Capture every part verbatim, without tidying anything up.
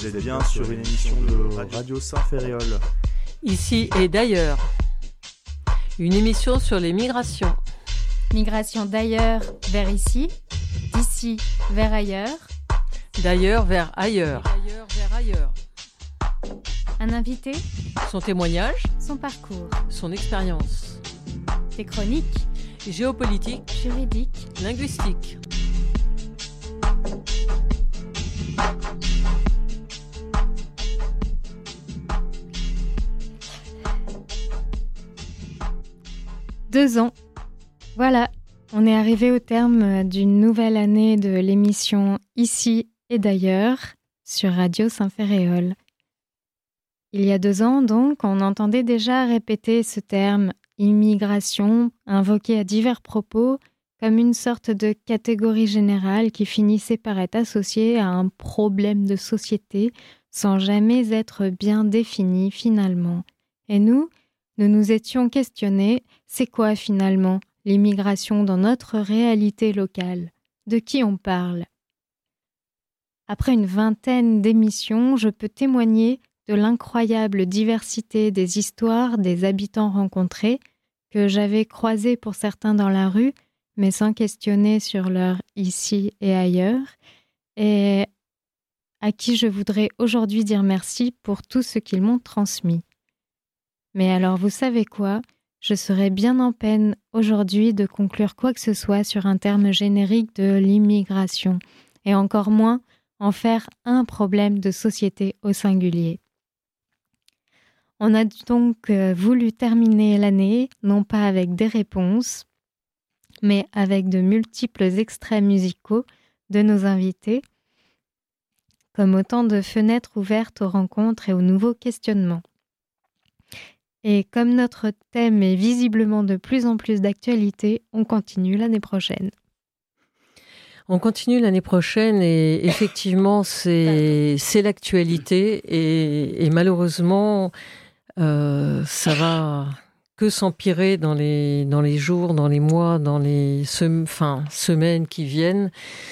Vous êtes bien sur une émission de Radio Saint-Ferréol. Ici et d'ailleurs. Une émission sur les migrations. Migration d'ailleurs vers ici, d'ici vers ailleurs. D'ailleurs vers ailleurs. D'ailleurs vers ailleurs. Un invité, son témoignage, son parcours, son expérience. Des chroniques, géopolitiques, juridiques, linguistiques. Deux ans. Voilà, on est arrivé au terme d'une nouvelle année de l'émission Ici et d'ailleurs sur Radio Saint-Ferréol. Il y a deux ans, donc, on entendait déjà répéter ce terme immigration, invoqué à divers propos, comme une sorte de catégorie générale qui finissait par être associée à un problème de société sans jamais être bien défini finalement. Et nous, nous nous étions questionnés, c'est quoi finalement l'immigration dans notre réalité locale? De qui on parle? Après une vingtaine d'émissions, je peux témoigner de l'incroyable diversité des histoires des habitants rencontrés, que j'avais croisés pour certains dans la rue, mais sans questionner sur leur ici et ailleurs, et à qui je voudrais aujourd'hui dire merci pour tout ce qu'ils m'ont transmis. Mais alors, vous savez quoi? Je serais bien en peine aujourd'hui de conclure quoi que ce soit sur un terme générique de l'immigration, et encore moins en faire un problème de société au singulier. On a donc voulu terminer l'année, non pas avec des réponses, mais avec de multiples extraits musicaux de nos invités, comme autant de fenêtres ouvertes aux rencontres et aux nouveaux questionnements. Et comme notre thème est visiblement de plus en plus d'actualité, on continue l'année prochaine. On continue l'année prochaine et effectivement, c'est, c'est l'actualité et, et malheureusement, euh, ça va que s'empirer dans les, dans les jours, dans les mois, dans les sem- enfin, semaines qui viennent.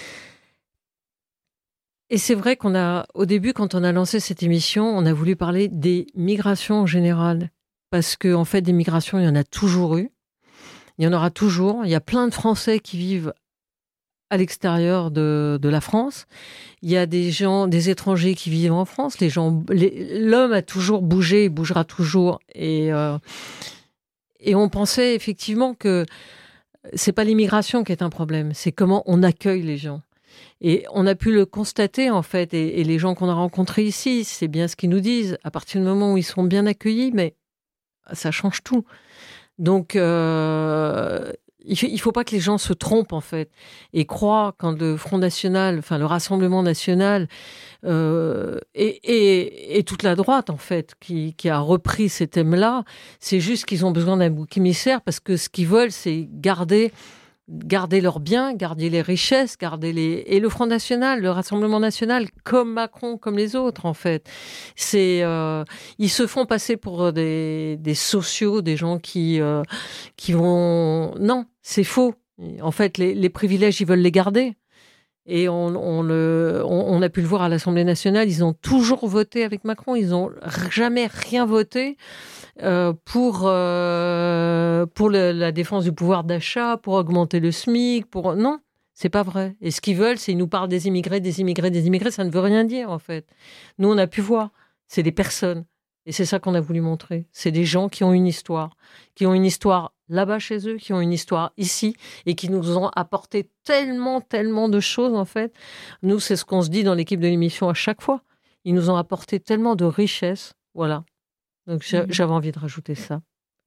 Et c'est vrai qu'on a, au début, quand on a lancé cette émission, on a voulu parler des migrations en général. Parce qu'en en fait, des migrations, il y en a toujours eu. Il y en aura toujours. Il y a plein de Français qui vivent à l'extérieur de, de la France. Il y a des gens, des étrangers qui vivent en France. Les gens, les, l'homme a toujours bougé, il bougera toujours. Et, euh, et on pensait effectivement que c'est pas l'immigration qui est un problème, c'est comment on accueille les gens. Et on a pu le constater, en fait, et, et les gens qu'on a rencontrés ici, c'est bien ce qu'ils nous disent. À partir du moment où ils sont bien accueillis, mais ça change tout. Donc, euh, il ne faut pas que les gens se trompent, en fait, et croient quand le Front National, enfin le Rassemblement National, euh, et, et, et toute la droite, en fait, qui, qui a repris ces thèmes-là, c'est juste qu'ils ont besoin d'un bouc émissaire, parce que ce qu'ils veulent, c'est garder... garder leurs biens, garder les richesses, garder les... Et le Front National, le Rassemblement National, comme Macron, comme les autres, en fait. C'est, euh... Ils se font passer pour des, des sociaux, des gens qui, euh... qui vont... Non, c'est faux. En fait, les, les privilèges, ils veulent les garder. Et on, on, le, on, on a pu le voir à l'Assemblée nationale, ils ont toujours voté avec Macron, ils n'ont jamais rien voté euh, pour, euh, pour le, la défense du pouvoir d'achat, pour augmenter le SMIC, pour... Non, c'est pas vrai. Et ce qu'ils veulent, c'est qu'ils nous parlent des immigrés, des immigrés, des immigrés, ça ne veut rien dire en fait. Nous, on a pu voir, c'est des personnes. Et c'est ça qu'on a voulu montrer. C'est des gens qui ont une histoire, qui ont une histoire là-bas chez eux, qui ont une histoire ici et qui nous ont apporté tellement, tellement de choses, en fait. Nous, c'est ce qu'on se dit dans l'équipe de l'émission à chaque fois. Ils nous ont apporté tellement de richesses. Voilà. Donc, mmh. j'avais envie de rajouter ça.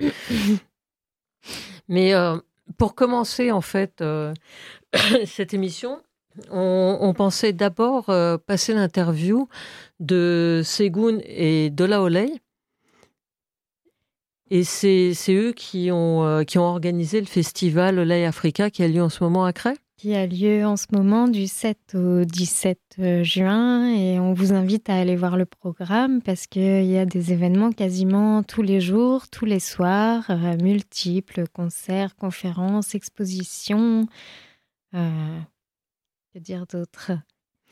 Mais euh, pour commencer, en fait, euh, cette émission, on, on pensait d'abord euh, passer l'interview de Segun et Dola Oley. Et c'est, c'est eux qui ont, euh, qui ont organisé le festival Oley Africa qui a lieu en ce moment à Crest. Qui a lieu en ce moment du sept au dix-sept juin. Et on vous invite à aller voir le programme parce qu'il y a des événements quasiment tous les jours, tous les soirs, euh, multiples, concerts, conférences, expositions. Euh, que dire d'autre ?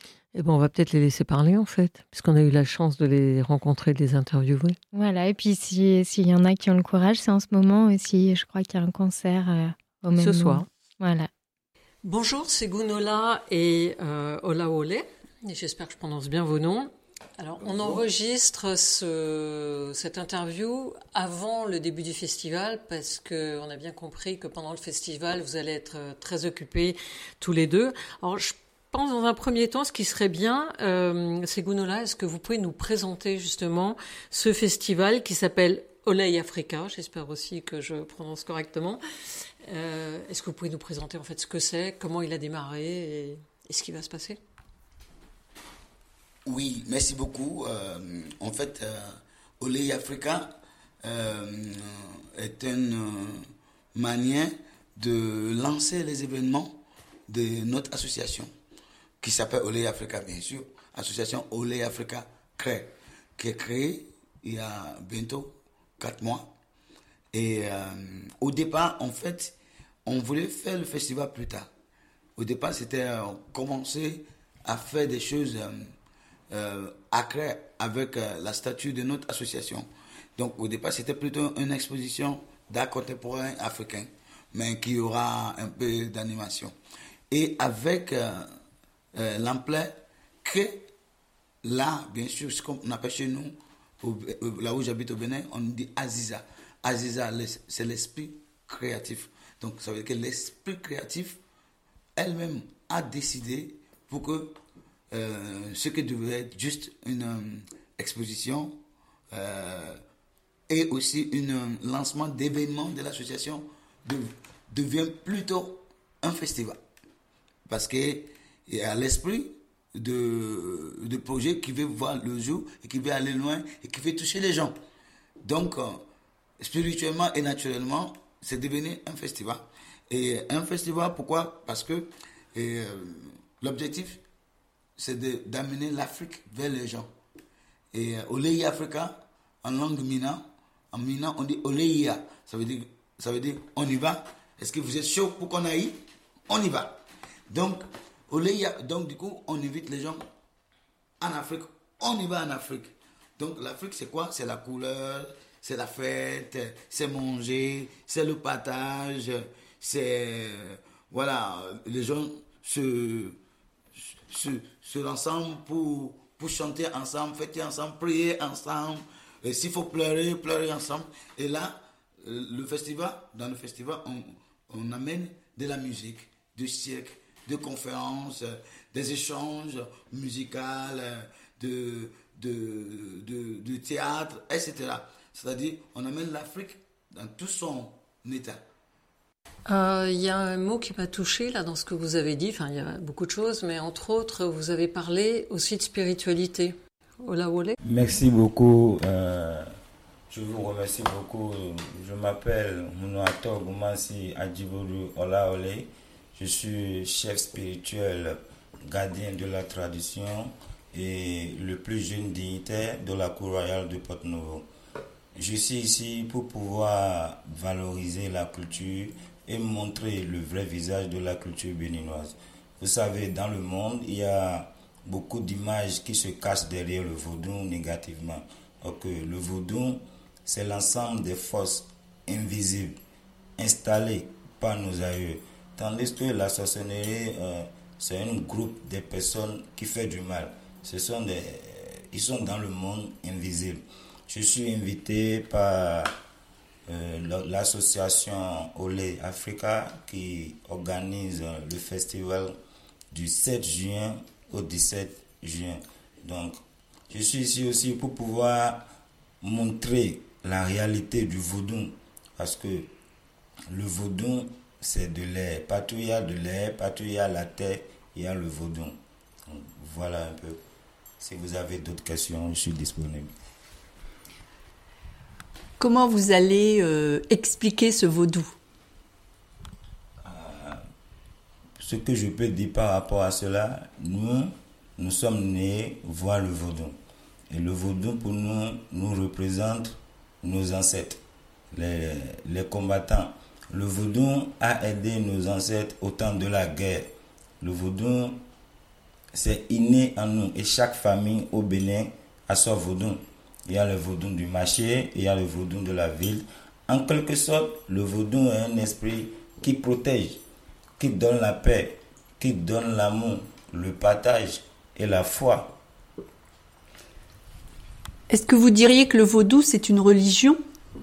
Eh ben, on va peut-être les laisser parler, en fait, puisqu'on a eu la chance de les rencontrer, de les interviewer. Voilà, et puis si, s'il y en a qui ont le courage, c'est en ce moment aussi, je crois qu'il y a un concert euh, au même Ce moment. soir. Voilà. Bonjour, c'est Gunola et euh, Olaole. Et j'espère que je prononce bien vos noms. Alors, on enregistre ce, cette interview avant le début du festival parce qu'on a bien compris que pendant le festival, vous allez être très occupés tous les deux. Alors, je pense dans un premier temps, ce qui serait bien, euh, c'est Gunola, est-ce que vous pouvez nous présenter justement ce festival qui s'appelle Olei Africa, j'espère aussi que je prononce correctement. Euh, est-ce que vous pouvez nous présenter en fait ce que c'est, comment il a démarré et, et ce qui va se passer ? Oui, merci beaucoup. Euh, en fait, euh, Olei Africa euh, est une euh, manière de lancer les événements de notre association qui s'appelle Olei Africa, bien sûr, association Olei Africa Crée, qui est créée il y a bientôt quatre mois. Et euh, au départ, en fait, on voulait faire le festival plus tard. Au départ, c'était euh, commencer à faire des choses euh, euh, à créer avec euh, la statue de notre association. Donc, au départ, c'était plutôt une exposition d'art contemporain africain, mais qui aura un peu d'animation. Et avec euh, euh, l'ampleur que là, bien sûr, ce qu'on appelle chez nous, au, là où j'habite au Bénin, on dit Aziza. Aziza, c'est l'esprit créatif. Donc, ça veut dire que l'esprit créatif, elle-même, a décidé pour que euh, ce qui devait être juste une euh, exposition euh, et aussi un lancement d'événements de l'association de, devient plutôt un festival. Parce qu'il y a l'esprit de, de projet qui veut voir le jour et qui veut aller loin et qui veut toucher les gens. Donc, euh, spirituellement et naturellement, c'est devenu un festival. Et un festival, pourquoi ? Parce que et, euh, l'objectif, c'est de, d'amener l'Afrique vers les gens. Et euh, Olei Africa, en langue mina, en mina, on dit Oleia. Ça veut dire, ça veut dire on y va. Est-ce que vous êtes chaud pour qu'on aille ? On y va. Donc, Oleia, donc du coup, on invite les gens en Afrique. On y va en Afrique. Donc, l'Afrique, c'est quoi ? C'est la couleur, c'est la fête, c'est manger, c'est le partage, c'est... Voilà, les gens se, se, se rassemblent pour, pour chanter ensemble, fêter ensemble, prier ensemble. Et s'il faut pleurer, pleurer ensemble. Et là, le festival, dans le festival, on, on amène de la musique, du cirque, de conférences, des échanges musicaux, de, de, de, de théâtre, et cetera. C'est-à-dire, on amène l'Afrique dans tout son état. Il euh, y a un mot qui m'a touchée là dans ce que vous avez dit. Enfin, il y a beaucoup de choses, mais entre autres, vous avez parlé aussi de spiritualité. Olaole. Merci beaucoup. Euh, je vous remercie beaucoup. Je m'appelle Munuato Gumansi Adjiboru Olaole. Je suis chef spirituel, gardien de la tradition et le plus jeune dignitaire de la cour royale de Porto-Novo. Je suis ici pour pouvoir valoriser la culture et montrer le vrai visage de la culture béninoise. Vous savez, dans le monde, il y a beaucoup d'images qui se cachent derrière le vaudou négativement. Donc, le vaudou, c'est l'ensemble des forces invisibles installées par nos aïeux. Tandis que la sorcellerie, euh, c'est un groupe de personnes qui fait du mal. Ce sont des, ils sont dans le monde invisible. Je suis invité par euh, l'association Olei Africa qui organise le festival du sept juin au dix-sept juin. Donc, je suis ici aussi pour pouvoir montrer la réalité du vaudou. Parce que le vaudou, c'est de l'air. Partout il y a de l'air, partout il y a la terre, il y a le vaudou. Donc, voilà un peu. Si vous avez d'autres questions, je suis disponible. Comment vous allez euh, expliquer ce vaudou ? euh, Ce que je peux dire par rapport à cela, nous, nous sommes nés voir le vaudou. Et le vaudou, pour nous, nous représente nos ancêtres, les, les combattants. Le vaudou a aidé nos ancêtres au temps de la guerre. Le vaudou c'est inné en nous. Et chaque famille au Bénin a son vaudou. Il y a le vaudou du marché, il y a le vaudou de la ville. En quelque sorte, le vaudou est un esprit qui protège, qui donne la paix, qui donne l'amour, le partage et la foi. Est-ce que vous diriez que le vaudou, c'est une religion ?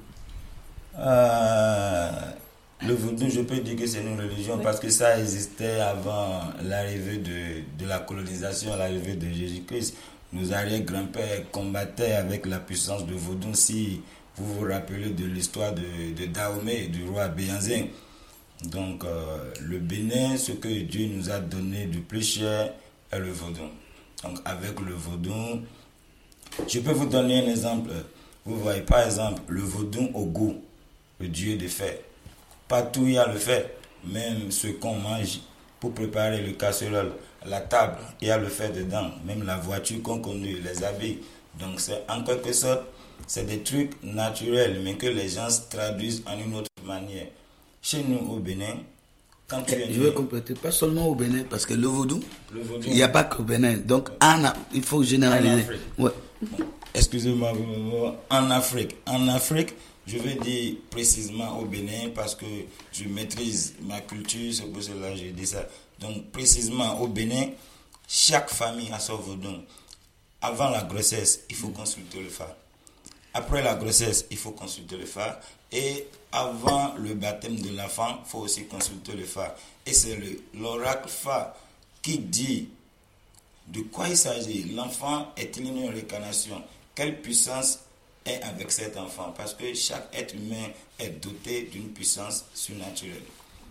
euh, Le vaudou, je peux dire que c'est une religion, oui, parce que ça existait avant l'arrivée de, de la colonisation, l'arrivée de Jésus-Christ. Nos arrière-grands-pères combattaient avec la puissance de vaudou. Si vous vous rappelez de l'histoire de, de Dahomey, du roi Béhanzin. Donc, euh, le Bénin, ce que Dieu nous a donné de plus cher est le vaudou. Donc, avec le vaudou, je peux vous donner un exemple. Vous voyez, par exemple, le vaudou au goût, le dieu de fer. Partout il y a le fer, même ce qu'on mange pour préparer le casserole, la table, il y a le fer dedans, même la voiture qu'on conduit, les habits. Donc c'est en quelque sorte, c'est des trucs naturels, mais que les gens traduisent en une autre manière. Chez nous au Bénin, quand tu es... Je veux compléter, pas seulement au Bénin, parce que le vaudou, le vaudou il n'y a pas qu'au Bénin. Donc en, il faut généraliser. Ouais. Bon, excusez-moi, en Afrique, en Afrique, je vais dire précisément au Bénin parce que je maîtrise ma culture, c'est pour cela que je dis ça. Donc précisément au Bénin, chaque famille a son vaudou. Avant la grossesse, il faut consulter le phare. Après la grossesse, il faut consulter le phare. Et avant le baptême de l'enfant, il faut aussi consulter le phare. Et c'est le, l'oracle phare qui dit de quoi il s'agit. L'enfant est-il une réincarnation? Quelle puissance est avec cet enfant? Parce que chaque être humain est doté d'une puissance surnaturelle.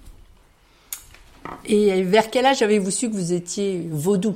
Et vers quel âge avez-vous su que vous étiez vaudou?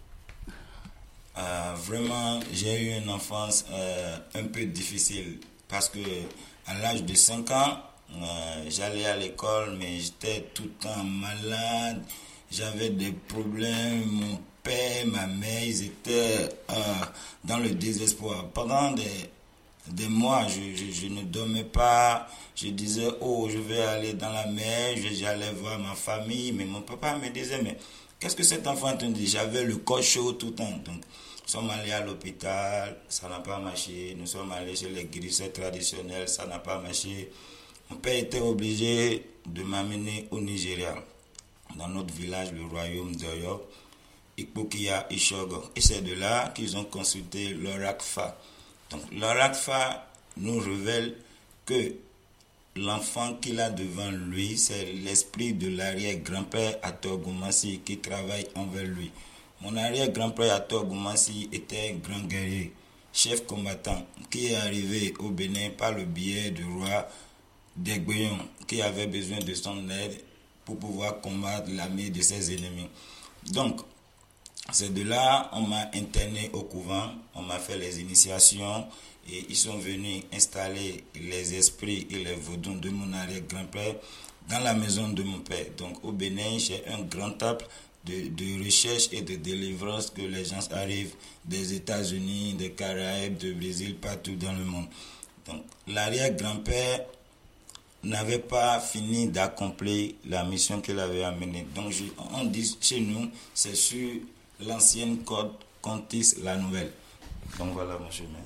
Euh, vraiment, j'ai eu une enfance euh, un peu difficile parce que à l'âge de cinq ans, euh, j'allais à l'école, mais j'étais tout le temps malade. J'avais des problèmes. Mon père, ma mère, ils étaient euh, dans le désespoir. Pendant des, des mois, je, je, je ne dormais pas. Je disais, oh, je vais aller dans la mer, j'allais voir ma famille. Mais mon papa me disait, mais qu'est-ce que cet enfant te dit? J'avais le corps chaud tout le temps. Donc, nous sommes allés à l'hôpital, ça n'a pas marché. Nous sommes allés chez les guérisseurs traditionnels, ça n'a pas marché. Mon père était obligé de m'amener au Nigeria, dans notre village, le royaume d'Oyo, Ikpokia, Ishogo. Et c'est de là qu'ils ont consulté l'oracle phare. Donc l'oracle phare nous révèle que l'enfant qu'il a devant lui, c'est l'esprit de l'arrière-grand-père Ator Goumassi qui travaille envers lui. Mon arrière-grand-père Ator Goumassi était un grand guerrier, chef combattant, qui est arrivé au Bénin par le biais du roi d'Egbeyon, qui avait besoin de son aide pour pouvoir combattre l'armée de ses ennemis. Donc, c'est de là on m'a interné au couvent, on m'a fait les initiations et ils sont venus installer les esprits et les vaudous de mon arrière-grand-père dans la maison de mon père. Donc au Bénin, j'ai un grand temple de, de recherche et de délivrance que les gens arrivent des États-Unis, des Caraïbes, du Brésil, partout dans le monde. Donc l'arrière-grand-père n'avait pas fini d'accomplir la mission qu'il avait amenée. Donc je, on dit chez nous, c'est sur l'ancienne corde qu'on tisse la nouvelle. Donc voilà mon chemin.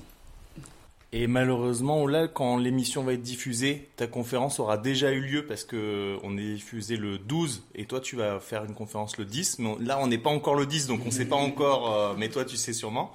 Et malheureusement, là, quand l'émission va être diffusée, ta conférence aura déjà eu lieu parce qu'on est diffusé le douze et toi, tu vas faire une conférence le dix. Mais là, on n'est pas encore le dix, donc on ne sait pas encore, euh, mais toi, tu sais sûrement.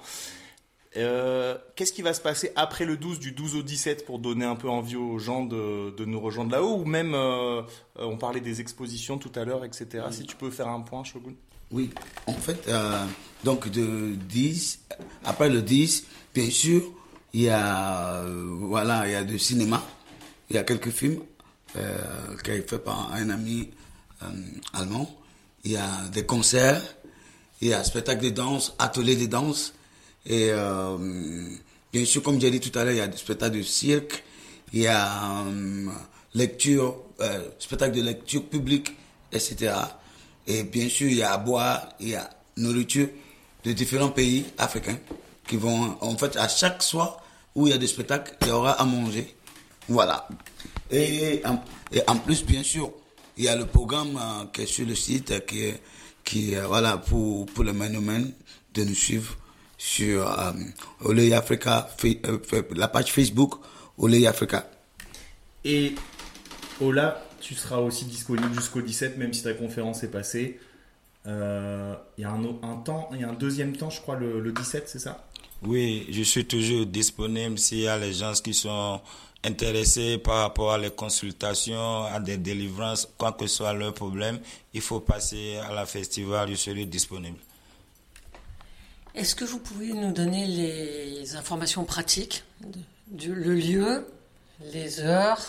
Euh, qu'est-ce qui va se passer après le douze, du douze au dix-sept, pour donner un peu envie aux gens de, de nous rejoindre là-haut? Ou même, euh, on parlait des expositions tout à l'heure, et cetera. Oui. Si tu peux faire un point, Shogun. Oui, en fait, euh, donc de dix, après le dix, bien sûr, il y a, euh, voilà, il y a du cinéma, il y a quelques films euh, qui ont été faits par un ami euh, allemand, il y a des concerts, il y a spectacle de danse, atelier de danse, et euh, bien sûr, comme j'ai dit tout à l'heure, il y a des spectacles de cirque, il y a euh, lecture, euh, spectacle de lecture publique, et cetera. Et bien sûr, il y a à boire, il y a nourriture de différents pays africains qui vont, en fait, à chaque soir où il y a des spectacles, il y aura à manger. Voilà. Et, et en plus, bien sûr, il y a le programme euh, qui est sur le site, qui est, qui, euh, voilà, pour, pour le Man de nous suivre sur euh, Olé Africa, euh, la page Facebook Olé Africa. Et Ola, tu seras aussi disponible jusqu'au dix-sept, même si ta conférence est passée. Euh, il y a un, un temps, il y a un deuxième temps, je crois, le, le dix-sept, c'est ça? Oui, je suis toujours disponible s'il y a les gens qui sont intéressés par rapport à les consultations, à des délivrances, quoi que soit leur problème, il faut passer à la festival, je serai disponible. Est-ce que vous pouvez nous donner les informations pratiques, du, le lieu, les heures,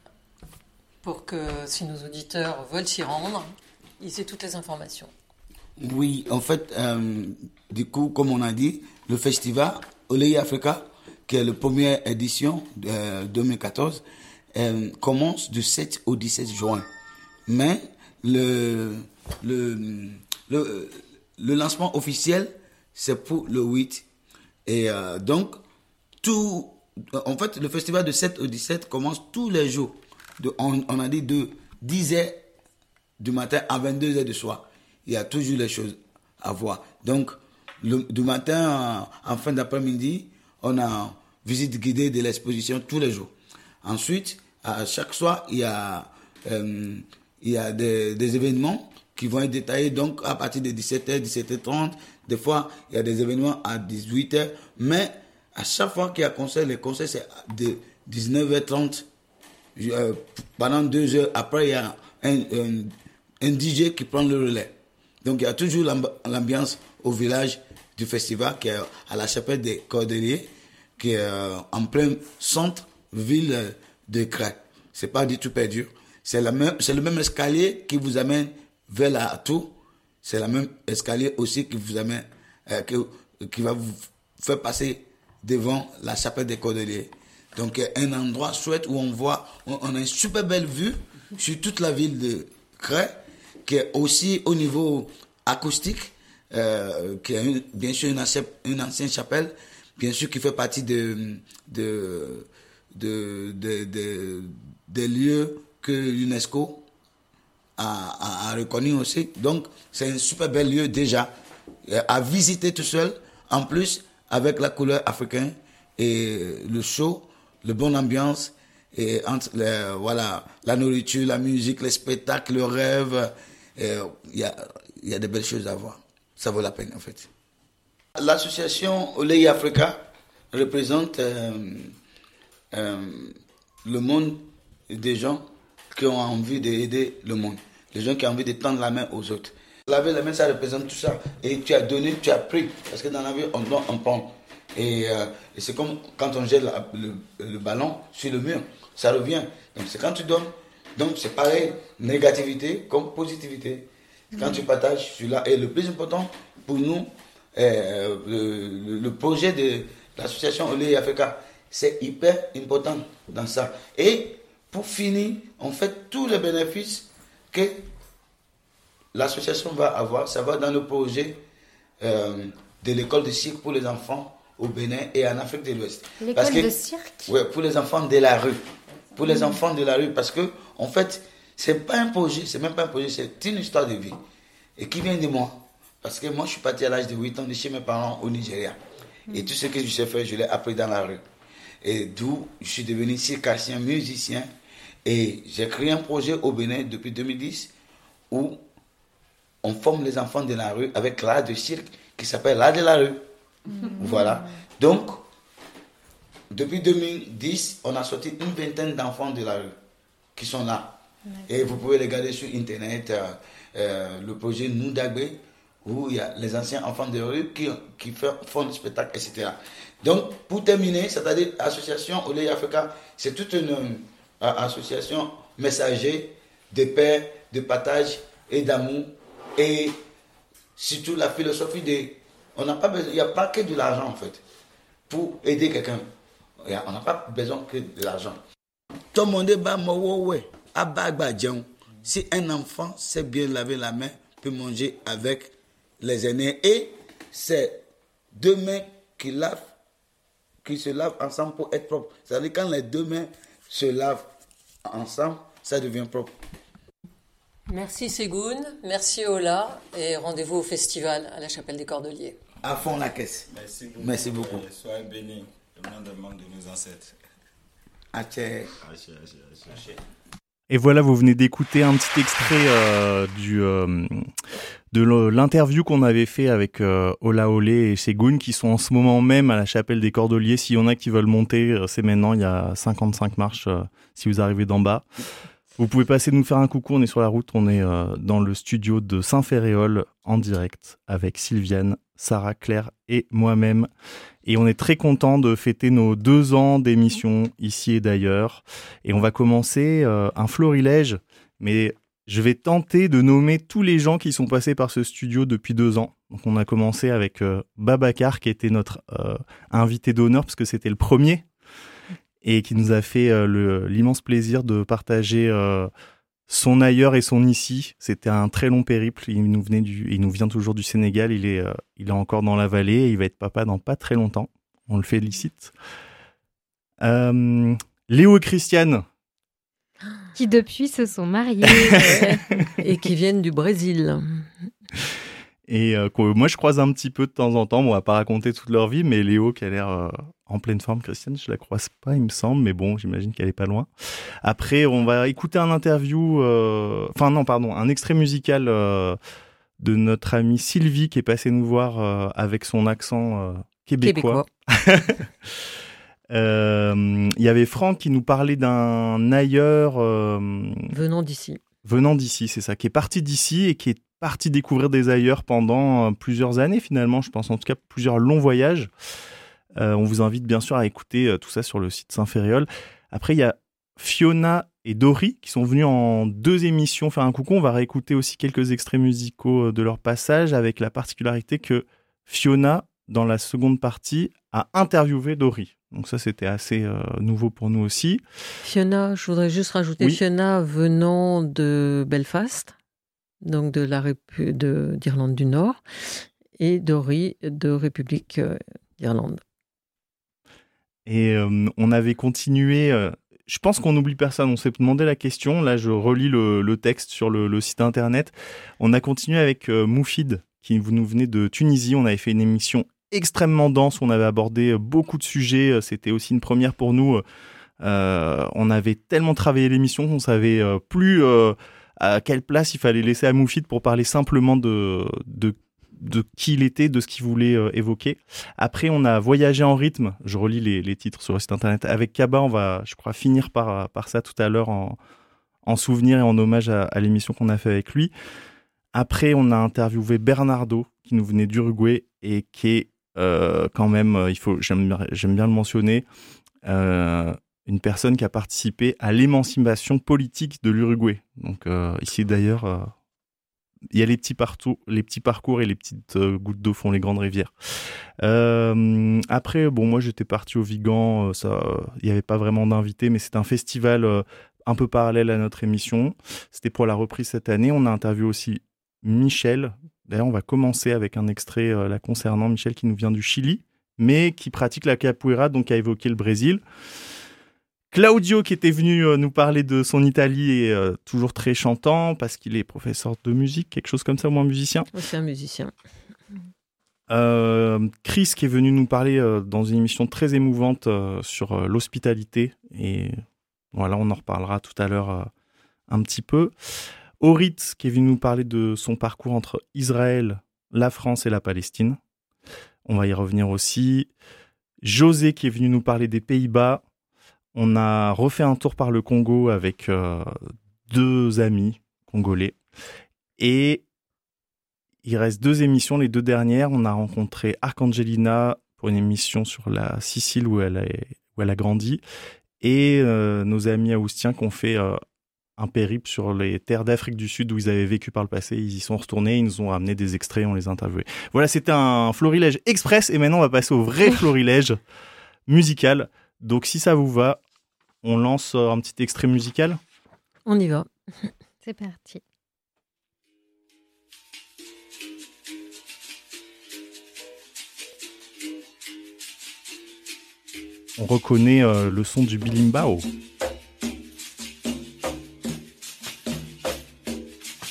pour que si nos auditeurs veulent s'y rendre, ils aient toutes les informations? Oui, en fait, euh, du coup, comme on a dit, le festival Olé Africa, qui est la première édition de euh, deux mille quatorze, euh, commence du sept au dix-sept juin. Mais le, le, le, le lancement officiel, c'est pour le huit. Et euh, donc, tout, en fait, le festival de sept au dix-sept commence tous les jours. De, on, on a dit de dix heures du matin à vingt-deux heures du soir. Il y a toujours les choses à voir. Donc, le, du matin en, en fin d'après-midi, on a visite guidée de l'exposition tous les jours. Ensuite, à chaque soir, il y a, euh, il y a des, des événements qui vont être détaillés. Donc, à partir de dix-sept heures, dix-sept heures trente, des fois, il y a des événements à dix-huit heures. Mais à chaque fois qu'il y a concert, les concerts, c'est de dix-neuf heures trente. Euh, pendant deux heures, après, il y a un, un, un D J qui prend le relais. Donc, il y a toujours l'ambiance au village du festival, qui est à la chapelle des Cordeliers, qui est en plein centre-ville de Crac. C'est pas du tout perdu. C'est, la même, c'est le même escalier qui vous amène vers la tour. C'est le même escalier aussi qui vous amène, euh, qui, qui va vous faire passer devant la chapelle des Cordeliers. Donc, un endroit chouette où on voit, on, on a une super belle vue sur toute la ville de Crac, qui est aussi au niveau acoustique, euh, qui est une, bien sûr une, ancienne, une ancienne chapelle, bien sûr qui fait partie de, de, de, de, de, des lieux que l'UNESCO a, a, a reconnu aussi. Donc, c'est un super bel lieu déjà à visiter tout seul. En plus, avec la couleur africaine et le show, le bonne ambiance, et entre les, voilà, la nourriture, la musique, les spectacles, le rêve, il y a, y a de belles choses à voir. Ça vaut la peine, en fait. L'association Olé Africa représente euh, euh, le monde des gens qui ont envie d'aider le monde. Les gens qui ont envie de tendre la main aux autres. Laver la main, ça représente tout ça. Et tu as donné, tu as pris. Parce que dans la vie, on doit en prendre. Et, euh, et c'est comme quand on jette la, le, le ballon sur le mur. Ça revient. Donc c'est quand tu donnes. Donc c'est pareil, négativité comme positivité. Quand mmh. tu partages, tu l'as. Et le plus important pour nous, euh, le, le projet de l'association Olé Africa, c'est hyper important dans ça. Et pour finir, on fait tous les bénéfices que l'association va avoir. Ça va dans le projet euh, de l'école de cirque pour les enfants au Bénin et en Afrique de l'Ouest. L'école parce que, de cirque? Oui, pour les enfants de la rue. Pour les mmh. enfants de la rue, parce que, en fait, c'est pas un projet, c'est même pas un projet, c'est une histoire de vie. Et qui vient de moi. Parce que moi, je suis parti à l'âge de huit ans de chez mes parents au Nigeria. Mmh. Et tout ce que je sais faire, je l'ai appris dans la rue. Et d'où je suis devenu circassien, musicien. Et j'ai créé un projet au Bénin depuis deux mille dix où on forme les enfants de la rue avec l'art de cirque qui s'appelle l'art de la rue. Mmh. Voilà. Donc, depuis deux mille dix, on a sorti une vingtaine d'enfants de la rue qui sont là. Mmh. Et vous pouvez regarder sur Internet euh, euh, le projet Noudagbe, où il y a les anciens enfants de rue qui, qui font des spectacles, et cetera. Donc, pour terminer, c'est-à-dire l'association Olé Africa, c'est toute une euh, association messager de paix, de partage et d'amour. Et surtout la philosophie de... On n'a pas besoin, il n'y a pas que de l'argent en fait, pour aider quelqu'un. On n'a pas besoin que de l'argent. Tout le monde si un enfant sait bien laver la main, peut manger avec les aînés. Et c'est deux mains qui lavent, qui se lavent ensemble pour être propres. C'est-à-dire quand les deux mains se lavent ensemble, ça devient propre. Merci Ségoune, merci Ola et rendez-vous au festival à la Chapelle des Cordeliers. À fond la caisse. Merci beaucoup. Merci beaucoup. Soyez bénis. Le mandement de nos ancêtres. Aché. Aché, aché, aché, aché. Et voilà, vous venez d'écouter un petit extrait euh, du, euh, de l'interview qu'on avait fait avec euh, Ola Olé et Ségoune qui sont en ce moment même à la Chapelle des Cordeliers. S'il y en a qui veulent monter, c'est maintenant, il y a cinquante-cinq marches euh, si vous arrivez d'en bas. Vous pouvez passer nous faire un coucou, on est sur la route, on est euh, dans le studio de Saint-Ferréol en direct avec Sylviane, Sarah, Claire et moi-même. Et on est très content de fêter nos deux ans d'émission ici et d'ailleurs. Et on va commencer euh, un florilège, mais je vais tenter de nommer tous les gens qui sont passés par ce studio depuis deux ans. Donc on a commencé avec euh, Babacar qui était notre euh, invité d'honneur parce que c'était le premier et qui nous a fait euh, le, l'immense plaisir de partager euh, son ailleurs et son ici. C'était un très long périple. Il nous venait du, il nous vient toujours du Sénégal. Il est, euh, il est encore dans la vallée. Et il va être papa dans pas très longtemps. On le félicite. Euh, Léo et Christiane. Qui depuis se sont mariés. Et qui viennent du Brésil. Et euh, moi, je croise un petit peu de temps en temps. Bon, on va pas raconter toute leur vie, mais Léo qui a l'air euh, en pleine forme, Christiane, je la croise pas, il me semble, mais bon, j'imagine qu'elle est pas loin. Après, on va écouter un interview, euh... enfin non, pardon, un extrait musical euh, de notre amie Sylvie qui est passée nous voir euh, avec son accent euh, québécois. Québécois. euh, il y avait Franck qui nous parlait d'un ailleurs euh, venant d'ici. Venant d'ici, c'est ça, qui est parti d'ici et qui est parti découvrir des ailleurs pendant plusieurs années finalement, je pense en tout cas plusieurs longs voyages. Euh, on vous invite bien sûr à écouter euh, tout ça sur le site Saint-Ferréol. Après, il y a Fiona et Dory qui sont venus en deux émissions faire un coucou. On va réécouter aussi quelques extraits musicaux de leur passage avec la particularité que Fiona, dans la seconde partie, a interviewé Dory. Donc ça, c'était assez euh, nouveau pour nous aussi. Fiona, je voudrais juste rajouter oui. Fiona venant de Belfast, donc de la Répu- de, d'Irlande du Nord, et Dory de République euh, d'Irlande. Et euh, on avait continué, euh, je pense qu'on n'oublie personne, on s'est demandé la question, là je relis le, le texte sur le, le site internet. On a continué avec euh, Moufid, qui nous venait de Tunisie. On avait fait une émission extrêmement dense, on avait abordé beaucoup de sujets, c'était aussi une première pour nous. Euh, on avait tellement travaillé l'émission qu'on savait euh, plus euh, à quelle place il fallait laisser à Moufid pour parler simplement de... de de qui il était, de ce qu'il voulait euh, évoquer. Après, on a voyagé en rythme. Je relis les, les titres sur le site internet. Avec Kaba, on va, je crois, finir par, par ça tout à l'heure en, en souvenir et en hommage à, à l'émission qu'on a fait avec lui. Après, on a interviewé Bernardo, qui nous venait d'Uruguay et qui est euh, quand même, il faut, j'aime, j'aime bien le mentionner, euh, une personne qui a participé à l'émancipation politique de l'Uruguay. Donc euh, ici d'ailleurs... Euh, il y a les petits, partout, les petits parcours et les petites euh, gouttes d'eau font les grandes rivières. Euh, après, bon, moi j'étais parti au Vigan, euh, ça, euh, il n'y avait pas vraiment d'invités, mais c'est un festival euh, un peu parallèle à notre émission. C'était pour la reprise cette année. On a interviewé aussi Michel. D'ailleurs, on va commencer avec un extrait euh, la concernant. Michel qui nous vient du Chili, mais qui pratique la capoeira, donc qui a évoqué le Brésil. Claudio qui était venu euh, nous parler de son Italie et euh, toujours très chantant parce qu'il est professeur de musique, quelque chose comme ça, ou moins musicien. C'est un musicien. Euh, Chris qui est venu nous parler euh, dans une émission très émouvante euh, sur euh, l'hospitalité et voilà, on en reparlera tout à l'heure euh, un petit peu. Orit qui est venu nous parler de son parcours entre Israël, la France et la Palestine. On va y revenir aussi. José qui est venu nous parler des Pays-Bas. On a refait un tour par le Congo avec euh, deux amis congolais. Et il reste deux émissions, les deux dernières. On a rencontré Archangelina pour une émission sur la Sicile où elle a, où elle a grandi. Et euh, nos amis aoustiens qui ont fait euh, un périple sur les terres d'Afrique du Sud où ils avaient vécu par le passé. Ils y sont retournés, ils nous ont ramené des extraits, on les a interviewés. Voilà, c'était un florilège express. Et maintenant, on va passer au vrai florilège musical. Donc, si ça vous va, on lance un petit extrait musical. On y va. C'est parti. On reconnaît euh, le son du bilimbao.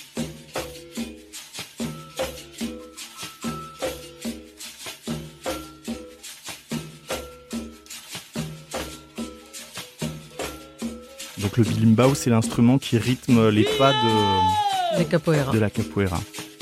Donc le bilimbau, c'est l'instrument qui rythme les pas de, Les capoeira. de la capoeira.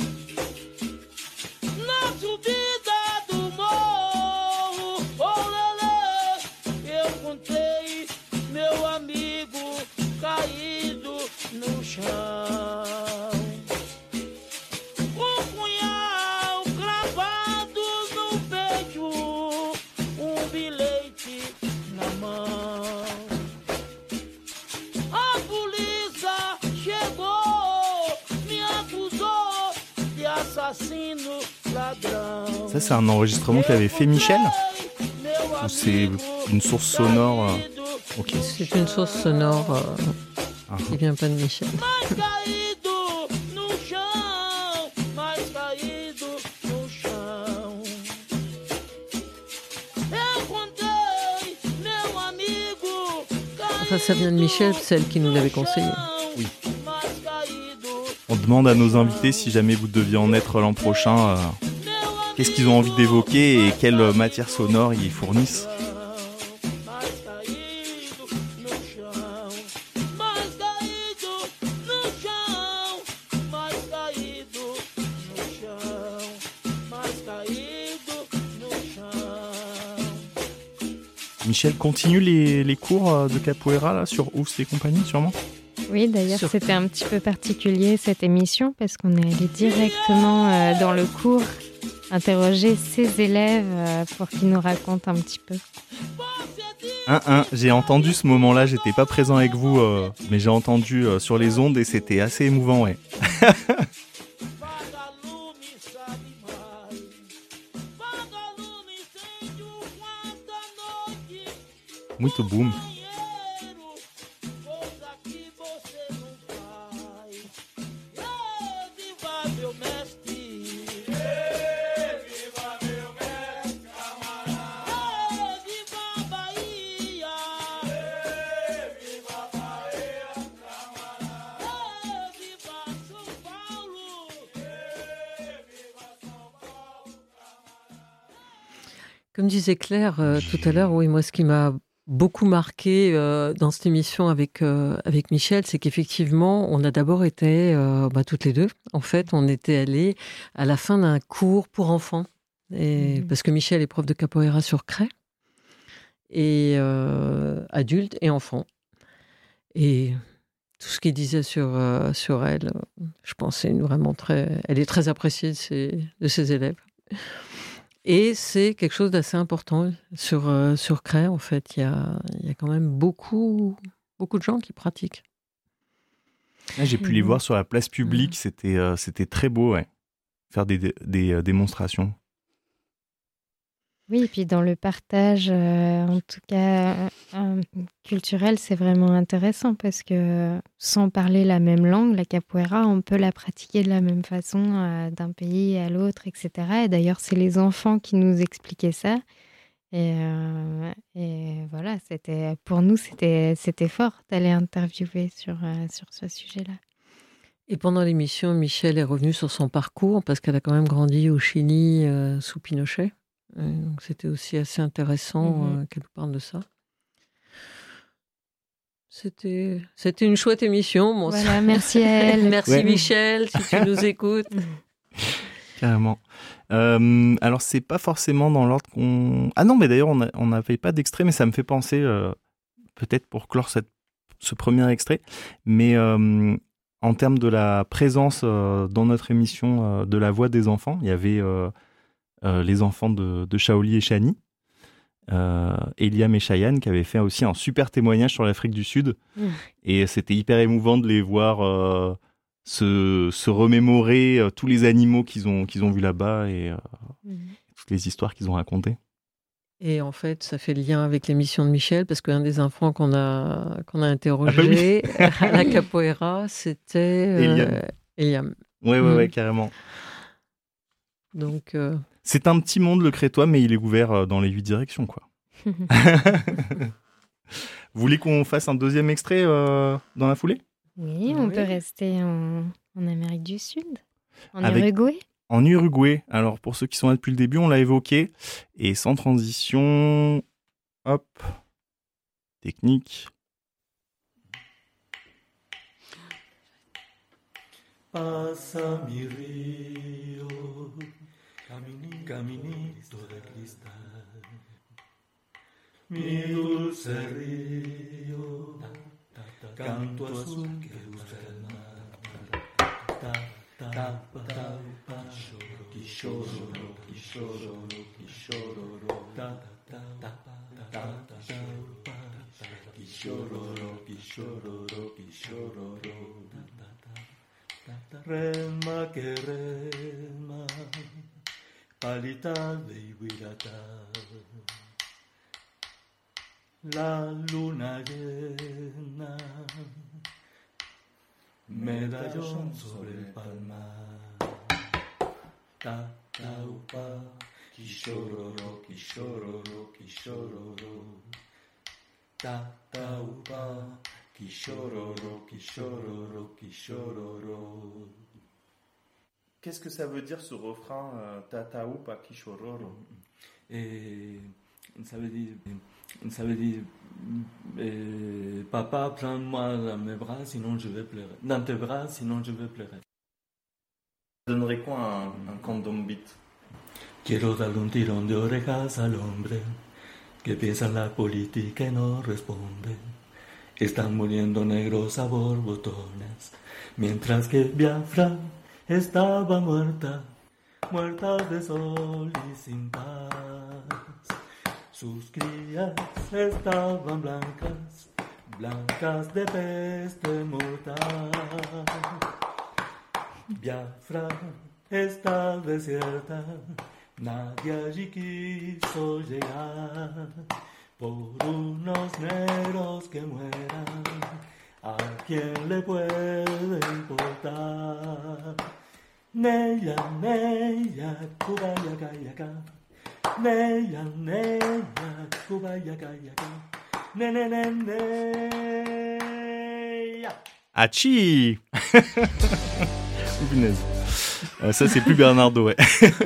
Ça, c'est un enregistrement qu'avait fait Michel ? Ou c'est une source sonore euh... Ok. C'est une source sonore euh, Ah. qui vient pas de Michel. Enfin, ça vient de Michel, celle qui nous l'avait conseillé. Oui. On demande à nos invités si jamais vous deviez en être l'an prochain, euh, qu'est-ce qu'ils ont envie d'évoquer et quelle matière sonore ils fournissent. Michel, continue les, les cours de capoeira là, sur Oufs et compagnie, sûrement ? Oui, d'ailleurs, Sur- c'était un petit peu particulier cette émission parce qu'on est allé directement euh, dans le cours interroger ses élèves euh, pour qu'ils nous racontent un petit peu. Un, un, j'ai entendu ce moment-là, j'étais pas présent avec vous, euh, mais j'ai entendu euh, sur les ondes et c'était assez émouvant, ouais. Muito boom. Comme disait Claire euh, tout à l'heure, oui, moi, ce qui m'a beaucoup marqué euh, dans cette émission avec, euh, avec Michel, c'est qu'effectivement, on a d'abord été, euh, bah, toutes les deux, en fait, on était allés à la fin d'un cours pour enfants. Et, Mhm. Parce que Michel est prof de capoeira sur Cray, et euh, adultes et enfants. Et tout ce qu'il disait sur, euh, sur elle, euh, je pense, c'est une vraiment très, elle est très appréciée de ses, de ses élèves. Et c'est quelque chose d'assez important sur, euh, sur Cray, en fait. Il y a, il y a quand même beaucoup, beaucoup de gens qui pratiquent. Là, j'ai pu les voir sur la place publique, c'était, euh, c'était très beau, ouais. Faire des, des, des euh, démonstrations. Oui, et puis dans le partage, euh, en tout cas euh, culturel, c'est vraiment intéressant parce que sans parler la même langue, la capoeira, on peut la pratiquer de la même façon euh, d'un pays à l'autre, et cetera. Et d'ailleurs, c'est les enfants qui nous expliquaient ça. Et, euh, et voilà, c'était, pour nous, c'était, c'était fort d'aller interviewer sur, euh, sur ce sujet-là. Et pendant l'émission, Michel est revenu sur son parcours parce qu'elle a quand même grandi au Chili euh, sous Pinochet. Et donc c'était aussi assez intéressant Mhm. euh, qu'elle nous parle de ça. C'était, c'était une chouette émission. Bon, Voilà, ça- merci à elle. Merci Ouais. Michel, si tu nous écoutes. Carrément. Euh, alors, c'est pas forcément dans l'ordre qu'on... Ah non, mais d'ailleurs, on a- on n'avait pas d'extrait, mais ça me fait penser, euh, peut-être pour clore cette, ce premier extrait, mais euh, en termes de la présence euh, dans notre émission euh, de la voix des enfants, il y avait euh, euh, les enfants de, de Shaoli et Shani, euh, Eliam et Cheyenne, qui avaient fait aussi un super témoignage sur l'Afrique du Sud. Mmh. Et c'était hyper émouvant de les voir... Euh, Se, se remémorer euh, tous les animaux qu'ils ont, qu'ils ont vus là-bas et euh, Mhm. toutes les histoires qu'ils ont racontées. Et en fait, ça fait le lien avec l'émission de Michel, parce qu'un des enfants qu'on a, qu'on a Ah interrogé à la capoeira, c'était euh, Eliam. Eliam. Ouais, ouais, Mm. ouais, carrément. Donc, euh, C'est un petit monde, le Crétois, mais il est ouvert euh, dans les huit directions, quoi. Vous voulez qu'on fasse un deuxième extrait euh, dans la foulée ? Oui, on Oui. peut rester en, en Amérique du Sud, en Avec- Uruguay. En Uruguay, alors pour ceux qui sont là depuis le début, on l'a évoqué, et sans transition, hop, technique. Pasa mi río, caminito de cristal, mi dulce río, canto azul que busca el mar. Ta, ta, ta, ta, ta, quishororo, quishororo, quishororo, ta, ta, ta, ta, ta, ta, quishororo, quishororo, quishororo. Rema que rema, palita de Iguirata. La luna llena, medallón sobre el palmar. Ta, ta, upa, quishororo, quishororo, quishororo. Ta, ta, upa. Kishororo, kishororo, kishororo. Qu'est-ce que ça veut dire ce refrain euh, Tataoupa kishororo? Et ça veut dire, ça veut dire et, papa, prends-moi dans mes bras, sinon je vais pleurer. Dans tes bras, sinon je vais pleurer. Ça donnerait quoi un, un candombe beat? Quiero darle un tirón de orejas al hombre que piensa en la política y no responde. Están muriendo negros a borbotones, mientras que Biafra estaba muerta, muerta de sol y sin paz. Sus crías estaban blancas, blancas de peste mortal. Biafra está desierta, nadie allí quiso llegar. Por unos negros que mueran, ¿a quién le puede importar? Neya, neya, Cuba, yaca, yaca. Neya, neya, Cuba, yaca, yaca. Ne, ne, ne, neya. Hachi. Oh, punaise. Euh, ça, c'est plus Bernardo, ouais.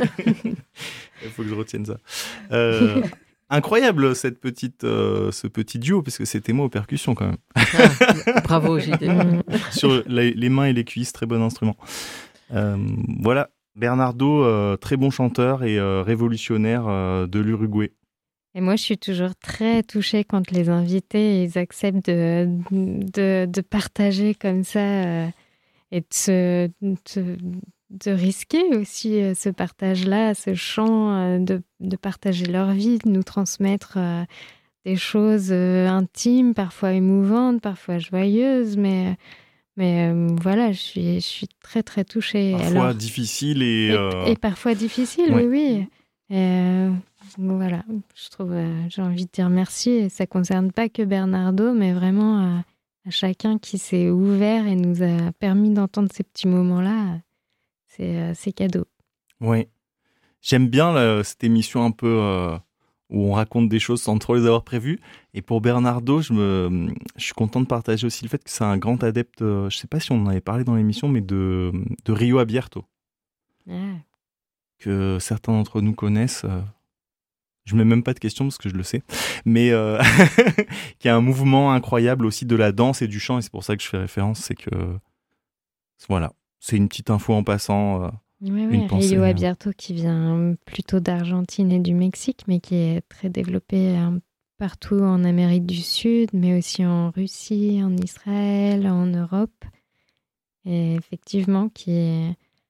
Il faut que je retienne ça. Euh... Incroyable cette petite, euh, ce petit duo, parce que c'était moi aux percussions quand même. Ah, bravo, J D. Sur la, les mains et les cuisses, très bon instrument. Euh, voilà, Bernardo, euh, très bon chanteur et euh, révolutionnaire euh, de l'Uruguay. Et moi, je suis toujours très touchée quand les invités ils acceptent de, de, de partager comme ça euh, et de se... De, de risquer aussi euh, ce partage-là, ce chant, euh, de, de partager leur vie, de nous transmettre euh, des choses euh, intimes, parfois émouvantes, parfois joyeuses, mais, mais euh, voilà, je suis, je suis très très touchée. Parfois Alors, difficile et, et, euh... et parfois difficile, ouais. oui, oui. Et, euh, voilà, je trouve, euh, j'ai envie de dire merci. Et ça ne concerne pas que Bernardo, mais vraiment euh, à chacun qui s'est ouvert et nous a permis d'entendre ces petits moments-là. C'est, euh, c'est cadeau. Oui. J'aime bien là, cette émission un peu euh, où on raconte des choses sans trop les avoir prévues. Et pour Bernardo, je, me, je suis content de partager aussi le fait que c'est un grand adepte, euh, je ne sais pas si on en avait parlé dans l'émission, mais de, de Rio Abierto. Ah. Que certains d'entre nous connaissent. Euh, je ne mets même pas de questions parce que je le sais. Mais euh, qui a un mouvement incroyable aussi de la danse et du chant. Et c'est pour ça que je fais référence. C'est que, voilà. C'est une petite info en passant. Euh, oui, oui, Rio Abierto qui vient plutôt d'Argentine et du Mexique, mais qui est très développé euh, partout en Amérique du Sud, mais aussi en Russie, en Israël, en Europe. Et effectivement, qui,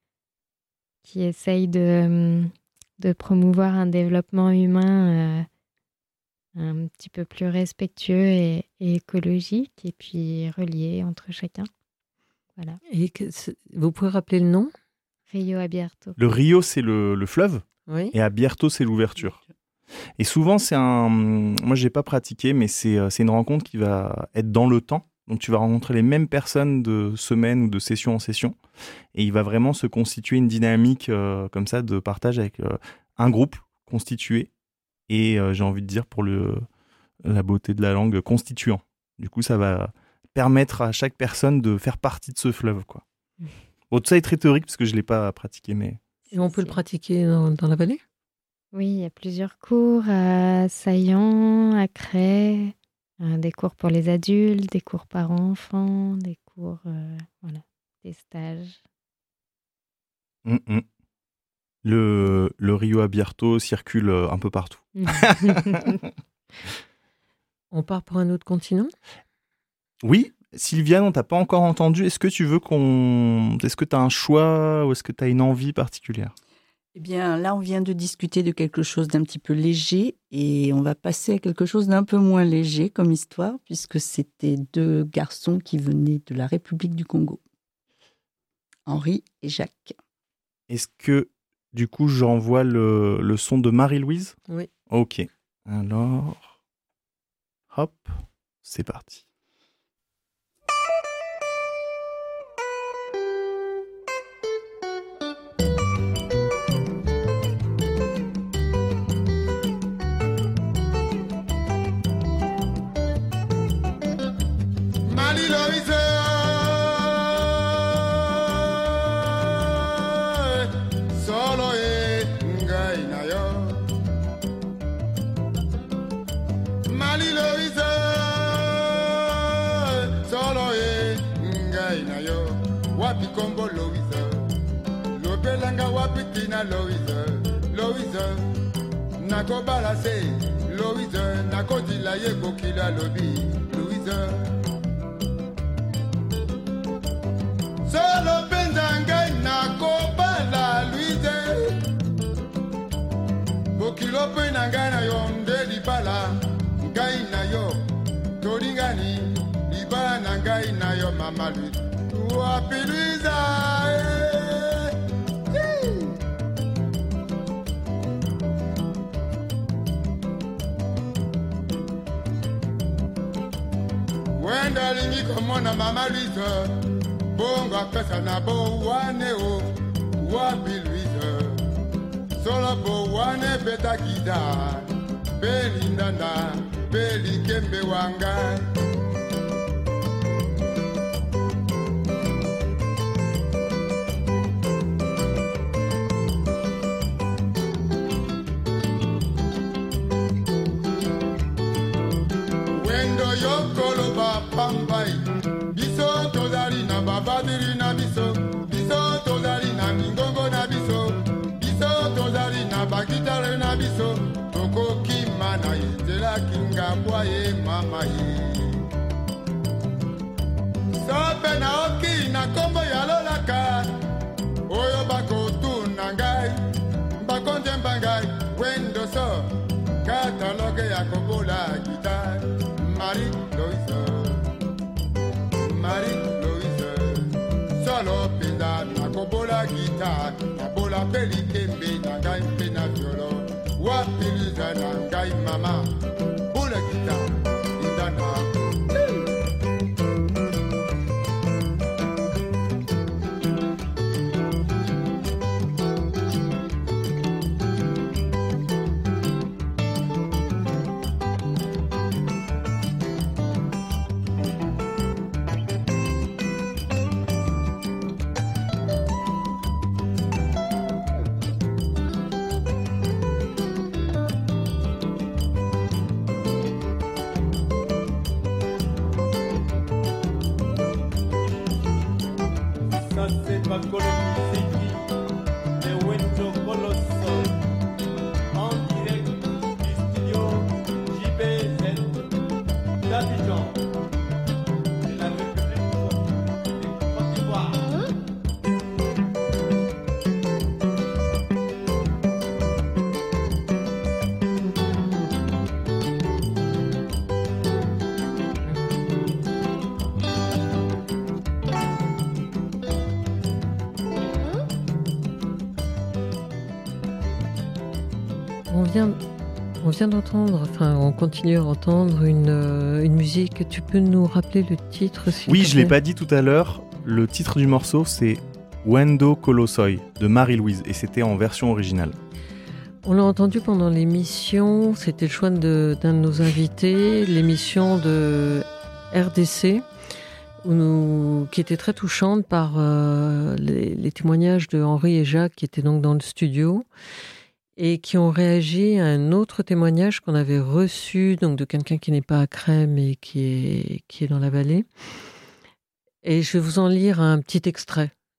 qui essaye de, de promouvoir un développement humain euh, un petit peu plus respectueux et, et écologique, et puis relié entre chacun. Voilà. Et que, vous pouvez rappeler le nom? Rio Abierto. Le Rio, c'est le, le fleuve, oui. Et Abierto, c'est l'ouverture. Et souvent, c'est un... Moi, je n'ai pas pratiqué, mais c'est, c'est une rencontre qui va être dans le temps. Donc, tu vas rencontrer les mêmes personnes de semaine ou de session en session. Et il va vraiment se constituer une dynamique euh, comme ça de partage avec euh, un groupe constitué. Et euh, j'ai envie de dire, pour le, la beauté de la langue, constituant. Du coup, ça va permettre à chaque personne de faire partie de ce fleuve, quoi. Bon, tout ça est très théorique parce que je ne l'ai pas pratiqué, mais... Et on peut le pratiquer dans, dans la vallée? Oui, il y a plusieurs cours à Saillant, à Cray, euh, des cours pour les adultes, des cours par enfants, des cours, euh, voilà, des stages. Mm-mm. Le, le Rio Abierto circule un peu partout. On part pour un autre continent ? Oui, Sylviane, on t'a pas encore entendu. Est-ce que tu veux qu'on... Est-ce que tu as un choix ou est-ce que tu as une envie particulière ? Eh bien, là, on vient de discuter de quelque chose d'un petit peu léger et on va passer à quelque chose d'un peu moins léger comme histoire, puisque c'était deux garçons qui venaient de la République du Congo. Henri et Jacques. Est-ce que, du coup, j'envoie le, le son de Marie-Louise ? Oui. Ok. Alors, hop, c'est parti. Kombo Louise, Lobelanga wapitina Louise, Louise, Nako balase, Louise, Nako dilaye kokila lobi, Louise. Solo benzanga Nako bala Louise, Bokilo penanga na yonde di bala, Ngai na yo, Toringani, Libala na ngai na yo mama Louise. Wapiluza, wenda lingi komona mama Luisa, bonga pesa na bo wane o, wapiluza, solo bo wane beta gida, beli ndanda, beli kembe wanga. Pampai, biso tozali na babadiri na biso, biso tozali na mingongo na biso, biso tozali na bagitare na biso, toko kimana yezela kinga boye mama ye. Sope na oki na kombo ya lolaka, oyo bako tu nangai, bako njembangai, wendo so, kataloge ya kobola gitar, Marie Louise. Marie-Louise, solo penda na kobola guitar, na bola peli kembe na ngai mpe na violo, wapiluza na ngai mama, bola guitar, indana. On vient, on vient d'entendre, enfin on continue à entendre une, euh, une musique. Tu peux nous rappeler le titre s'il Oui, te je plaît ? l'ai pas dit tout à l'heure. Le titre du morceau, c'est Wendo Kolosoi de Marie-Louise et c'était en version originale. On l'a entendu pendant l'émission, c'était le choix de, d'un de nos invités, l'émission de R D C, où nous, qui était très touchante par euh, les, les témoignages de Henri et Jacques qui étaient donc dans le studio et qui ont réagi à un autre témoignage qu'on avait reçu donc de quelqu'un qui n'est pas à Crème et qui est, qui est dans la vallée. Et je vais vous en lire un petit extrait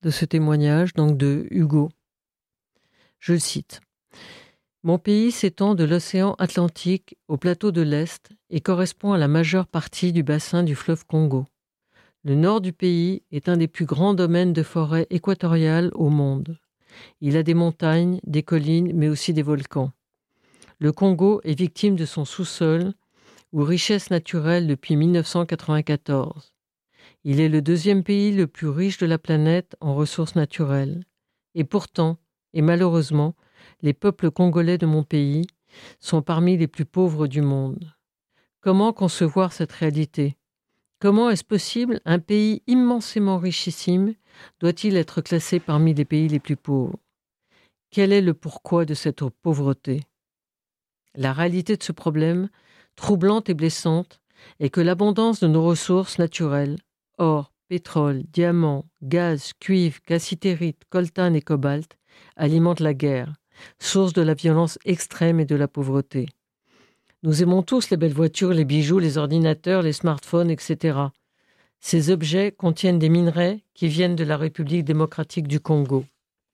de ce témoignage, donc de Hugo. Je le cite. « Mon pays s'étend de l'océan Atlantique au plateau de l'Est et correspond à la majeure partie du bassin du fleuve Congo. Le nord du pays est un des plus grands domaines de forêt équatoriale au monde. Il a des montagnes, des collines, mais aussi des volcans. Le Congo est victime de son sous-sol ou richesse naturelle depuis mille neuf cent quatre-vingt-quatorze. Il est le deuxième pays le plus riche de la planète en ressources naturelles. Et pourtant, et malheureusement, les peuples congolais de mon pays sont parmi les plus pauvres du monde. Comment concevoir cette réalité ? Comment est-ce possible un pays immensément richissime doit-il être classé parmi les pays les plus pauvres ? Quel est le pourquoi de cette pauvreté ? La réalité de ce problème, troublante et blessante, est que l'abondance de nos ressources naturelles, or, pétrole, diamants, gaz, cuivre, cassitérite, coltan et cobalt, alimente la guerre, source de la violence extrême et de la pauvreté. Nous aimons tous les belles voitures, les bijoux, les ordinateurs, les smartphones, et cetera. Ces objets contiennent des minerais qui viennent de la République démocratique du Congo.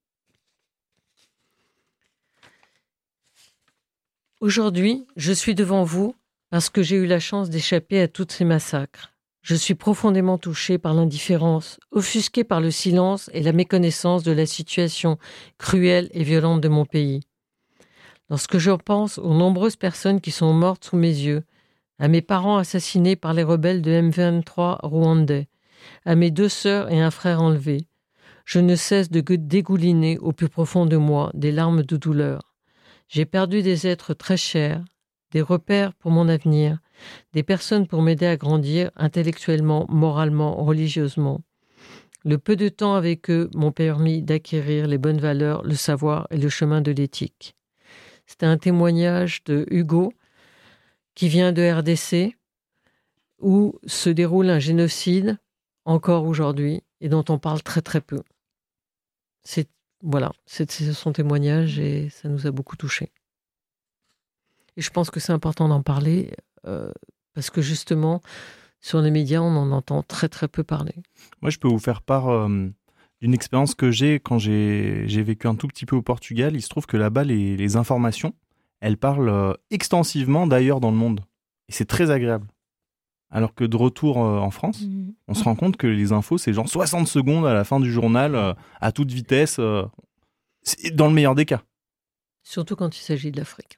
Aujourd'hui, je suis devant vous parce que j'ai eu la chance d'échapper à tous ces massacres. Je suis profondément touchée par l'indifférence, offusquée par le silence et la méconnaissance de la situation cruelle et violente de mon pays. Lorsque je pense aux nombreuses personnes qui sont mortes sous mes yeux, à mes parents assassinés par les rebelles de M vingt-trois rwandais, à mes deux sœurs et un frère enlevés, je ne cesse de dégouliner au plus profond de moi des larmes de douleur. J'ai perdu des êtres très chers, des repères pour mon avenir, des personnes pour m'aider à grandir intellectuellement, moralement, religieusement. Le peu de temps avec eux m'ont permis d'acquérir les bonnes valeurs, le savoir et le chemin de l'éthique. C'était un témoignage de Hugo qui vient de R D C où se déroule un génocide encore aujourd'hui et dont on parle très très peu. C'est, voilà, c'est, c'est son témoignage et ça nous a beaucoup touchés. Et je pense que c'est important d'en parler euh, parce que justement, sur les médias, on en entend très très peu parler. Moi, je peux vous faire part euh, d'une expérience que j'ai quand j'ai, j'ai vécu un tout petit peu au Portugal. Il se trouve que là-bas, les, les informations, elles parlent euh, extensivement d'ailleurs dans le monde. Et c'est très agréable. Alors que de retour euh, en France, mmh. on se rend compte que les infos, c'est genre soixante secondes à la fin du journal, euh, à toute vitesse, euh, c'est dans le meilleur des cas. Surtout quand il s'agit de l'Afrique.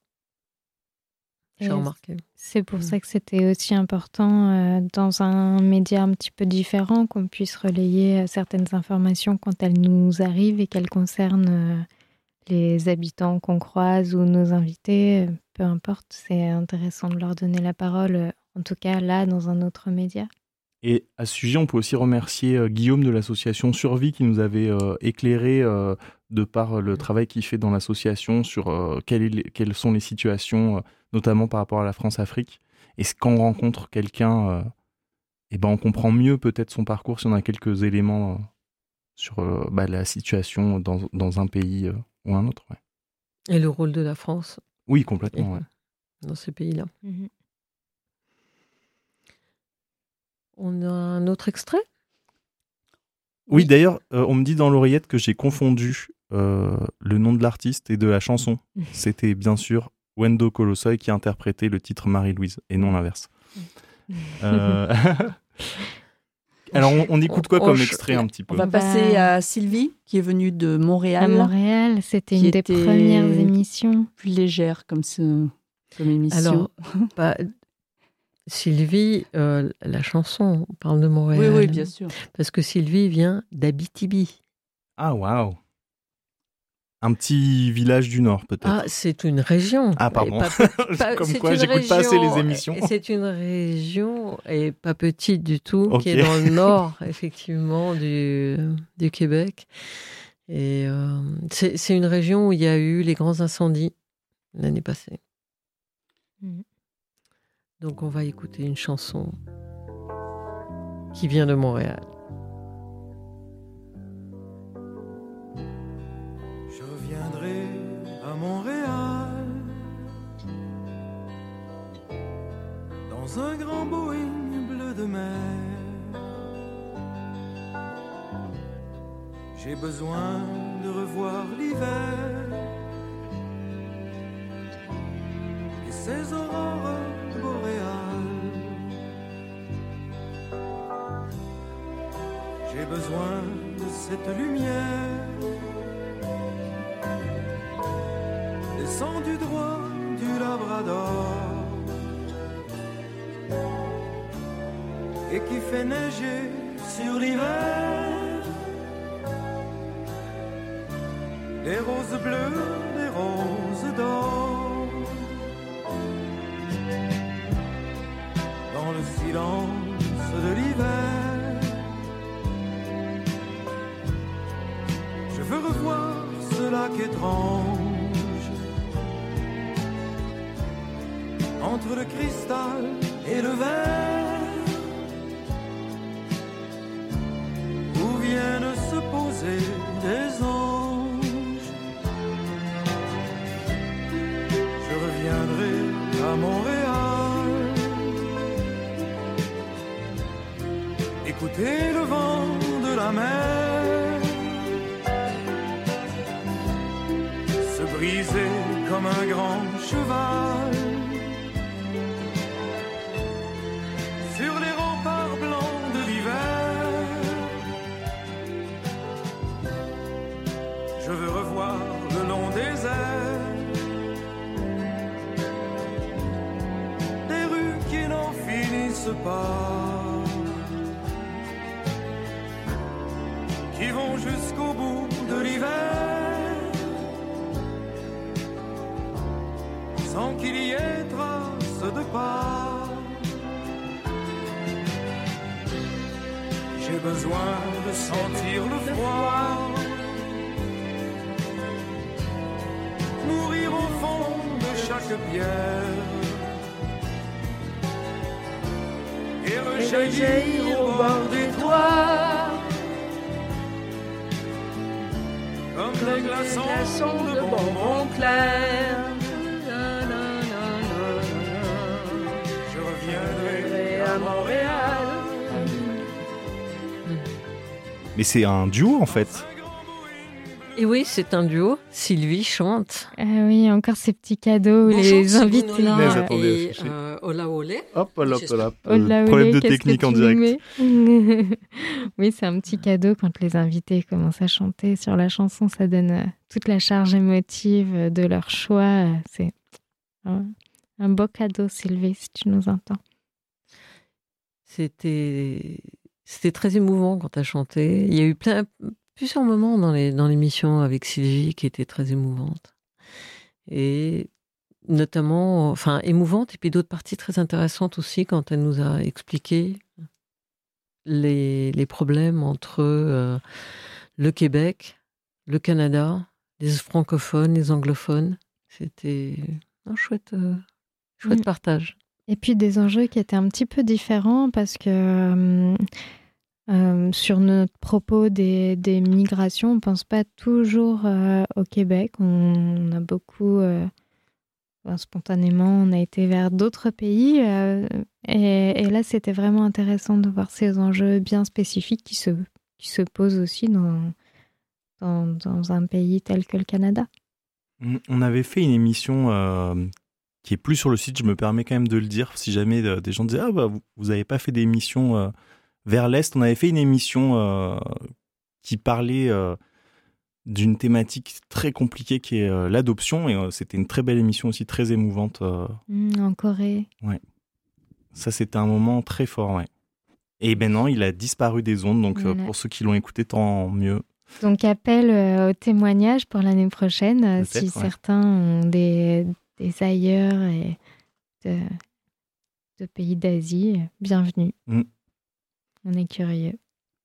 J'ai remarqué. C'est pour mmh. ça que c'était aussi important euh, dans un média un petit peu différent qu'on puisse relayer certaines informations quand elles nous arrivent et qu'elles concernent euh, les habitants qu'on croise ou nos invités. Peu importe, c'est intéressant de leur donner la parole, euh, en tout cas là, dans un autre média. Et à ce sujet, on peut aussi remercier euh, Guillaume de l'association Survie qui nous avait euh, éclairé euh, de par le travail qu'il fait dans l'association sur euh, quelles, quelles sont les situations, euh, notamment par rapport à la France-Afrique. Et quand on rencontre quelqu'un, euh, eh ben on comprend mieux peut-être son parcours si on a quelques éléments euh, sur euh, bah, la situation dans, dans un pays euh, ou un autre. Ouais. Et le rôle de la France. Oui, complètement. Ouais. Dans ces pays-là. Mm-hmm. On a un autre extrait ? Oui, d'ailleurs, euh, on me dit dans l'oreillette que j'ai confondu euh, le nom de l'artiste et de la chanson. C'était bien sûr Wendo Colossoy qui a interprété le titre Marie-Louise, et non l'inverse. euh... Alors, on, on écoute quoi comme extrait un petit peu ? On va passer à Sylvie, qui est venue de Montréal. À Montréal, c'était une des premières émissions. Plus légère comme, ce, comme émission. Alors, bah, Sylvie, euh, la chanson, on parle de Montréal. Oui, oui, bien sûr. Parce que Sylvie vient d'Abitibi. Ah, waouh! Un petit village du Nord, peut-être. Ah, c'est une région. Ah, pardon. Pas, pas, Comme quoi, j'écoute région, pas assez les émissions. C'est une région, et pas petite du tout, okay. qui est dans le nord, effectivement, du, du Québec. Et euh, c'est, c'est une région où il y a eu les grands incendies l'année passée. Mmh. Donc, on va écouter une chanson qui vient de Montréal. Je reviendrai à Montréal dans un grand Boeing bleu de mer. J'ai besoin de revoir l'hiver et ses aurores boréales. J'ai besoin de cette lumière descendue droit du Labrador et qui fait neiger sur l'hiver les roses bleues, les roses d'or. Dans le silence de l'hiver, je veux revoir ce lac étrange entre le cristal et le verre, où viennent se poser des anges. À Montréal, écoutez le vent de la mer se briser comme un grand cheval sur les remparts blancs de l'hiver. Je veux revoir le long des airs pas, qui vont jusqu'au bout de l'hiver, sans qu'il y ait trace de pas. J'ai besoin de sentir le froid, mourir au fond de chaque pierre et rejaillir au bord des toits comme des glaçons de bonbons clairs. Je reviendrai à Montréal. Mais c'est un duo en fait. Et oui, c'est un duo. Sylvie chante. Ah oui, encore ces petits cadeaux, bonjour, les invités. Mais attendez, et euh, Ola Olé. Hop, hop, hop, hop. Ola Problème Olé, de technique en direct. Oui, c'est un petit cadeau quand les invités commencent à chanter sur la chanson. Ça donne toute la charge émotive de leur choix. C'est un, un beau cadeau, Sylvie, si tu nous entends. C'était, c'était très émouvant quand tu as chanté. Il y a eu plein... plusieurs moments dans, les, dans l'émission avec Sylvie qui étaient très émouvantes. Et notamment, enfin, émouvantes, et puis d'autres parties très intéressantes aussi quand elle nous a expliqué les, les problèmes entre euh, le Québec, le Canada, les francophones, les anglophones. C'était un chouette, euh, chouette mmh. partage. Et puis des enjeux qui étaient un petit peu différents parce que... Euh, Euh, sur notre propos des, des migrations, on ne pense pas toujours euh, au Québec. On, on a beaucoup, euh, ben, spontanément, on a été vers d'autres pays. Euh, et, et là, c'était vraiment intéressant de voir ces enjeux bien spécifiques qui se, qui se posent aussi dans, dans, dans un pays tel que le Canada. On avait fait une émission euh, qui est plus sur le site, je me permets quand même de le dire, si jamais euh, des gens disaient « Ah, bah, vous n'avez pas fait d'émission euh, ». Vers l'Est, on avait fait une émission euh, qui parlait euh, d'une thématique très compliquée qui est euh, l'adoption. Et euh, c'était une très belle émission aussi, très émouvante. Euh. Mmh, en Corée. Ouais. Ça, c'était un moment très fort, ouais. Et maintenant, il a disparu des ondes. Donc, voilà. euh, pour ceux qui l'ont écouté, tant mieux. Donc, appel euh, au témoignage pour l'année prochaine. Euh, si ouais. certains ont des, des ailleurs et de, de pays d'Asie, bienvenue. Mmh. On est curieux.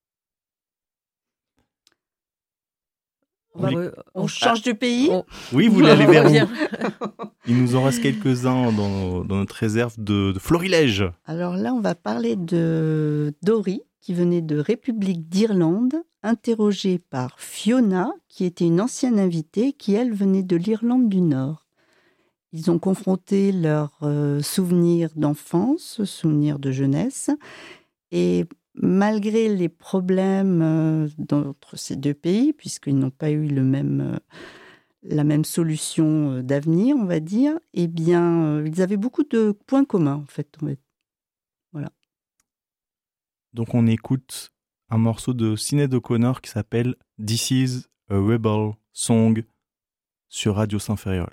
On, va, on change ah, de pays on... Oui, vous voulez aller vers où? Il nous en reste quelques-uns dans, dans notre réserve de, de Florilège. Alors là, on va parler de Dory, qui venait de République d'Irlande, interrogée par Fiona, qui était une ancienne invitée, qui, elle, venait de l'Irlande du Nord. Ils ont confronté leurs euh, souvenirs d'enfance, souvenirs de jeunesse, et malgré les problèmes euh, entre ces deux pays, puisqu'ils n'ont pas eu le même, euh, la même solution euh, d'avenir, on va dire, eh bien, euh, ils avaient beaucoup de points communs, en fait. On va... Voilà. Donc on écoute un morceau de Sinéad O'Connor qui s'appelle « This is a Rebel Song » sur Radio Saint-Ferréol.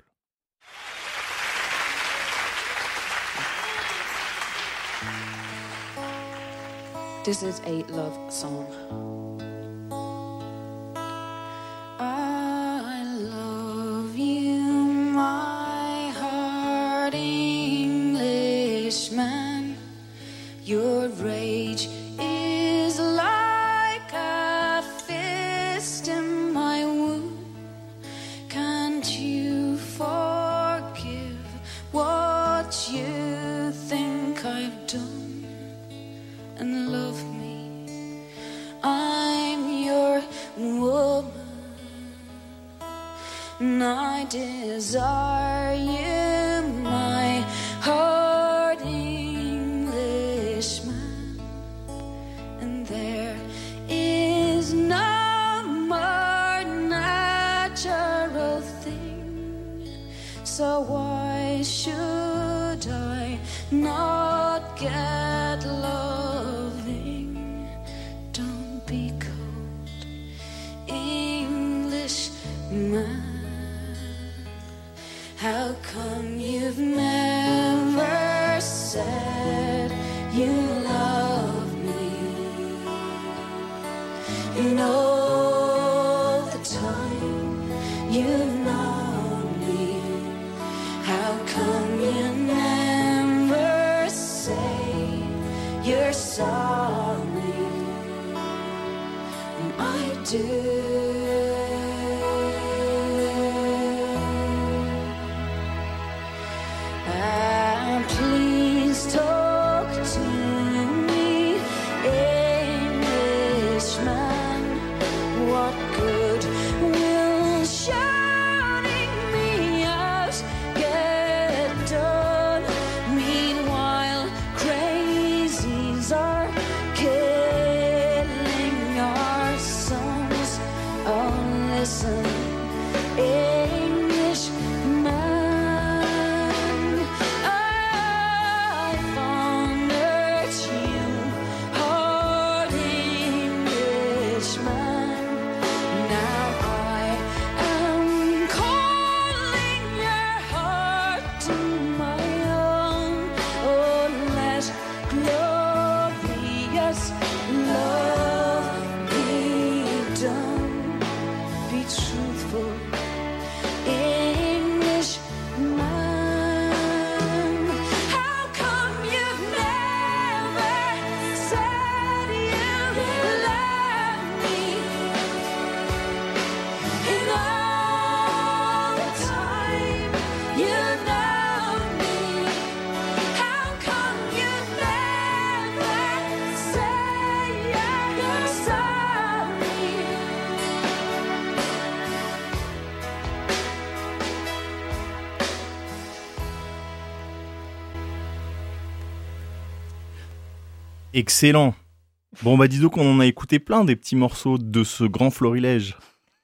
This is a love song. I love you, my heart Englishman. Your rage is like a fist in my wound. Can't you forgive what you think I've done? And love me, I'm your woman, and I desire you, my heart Englishman, and there is no more natural thing, so why should I not get love? How come you've never said you love me? In all the time you've known me, how come you never say you're sorry? And I do. Excellent. Bon, bah dis donc qu'on en a écouté plein des petits morceaux de ce grand florilège.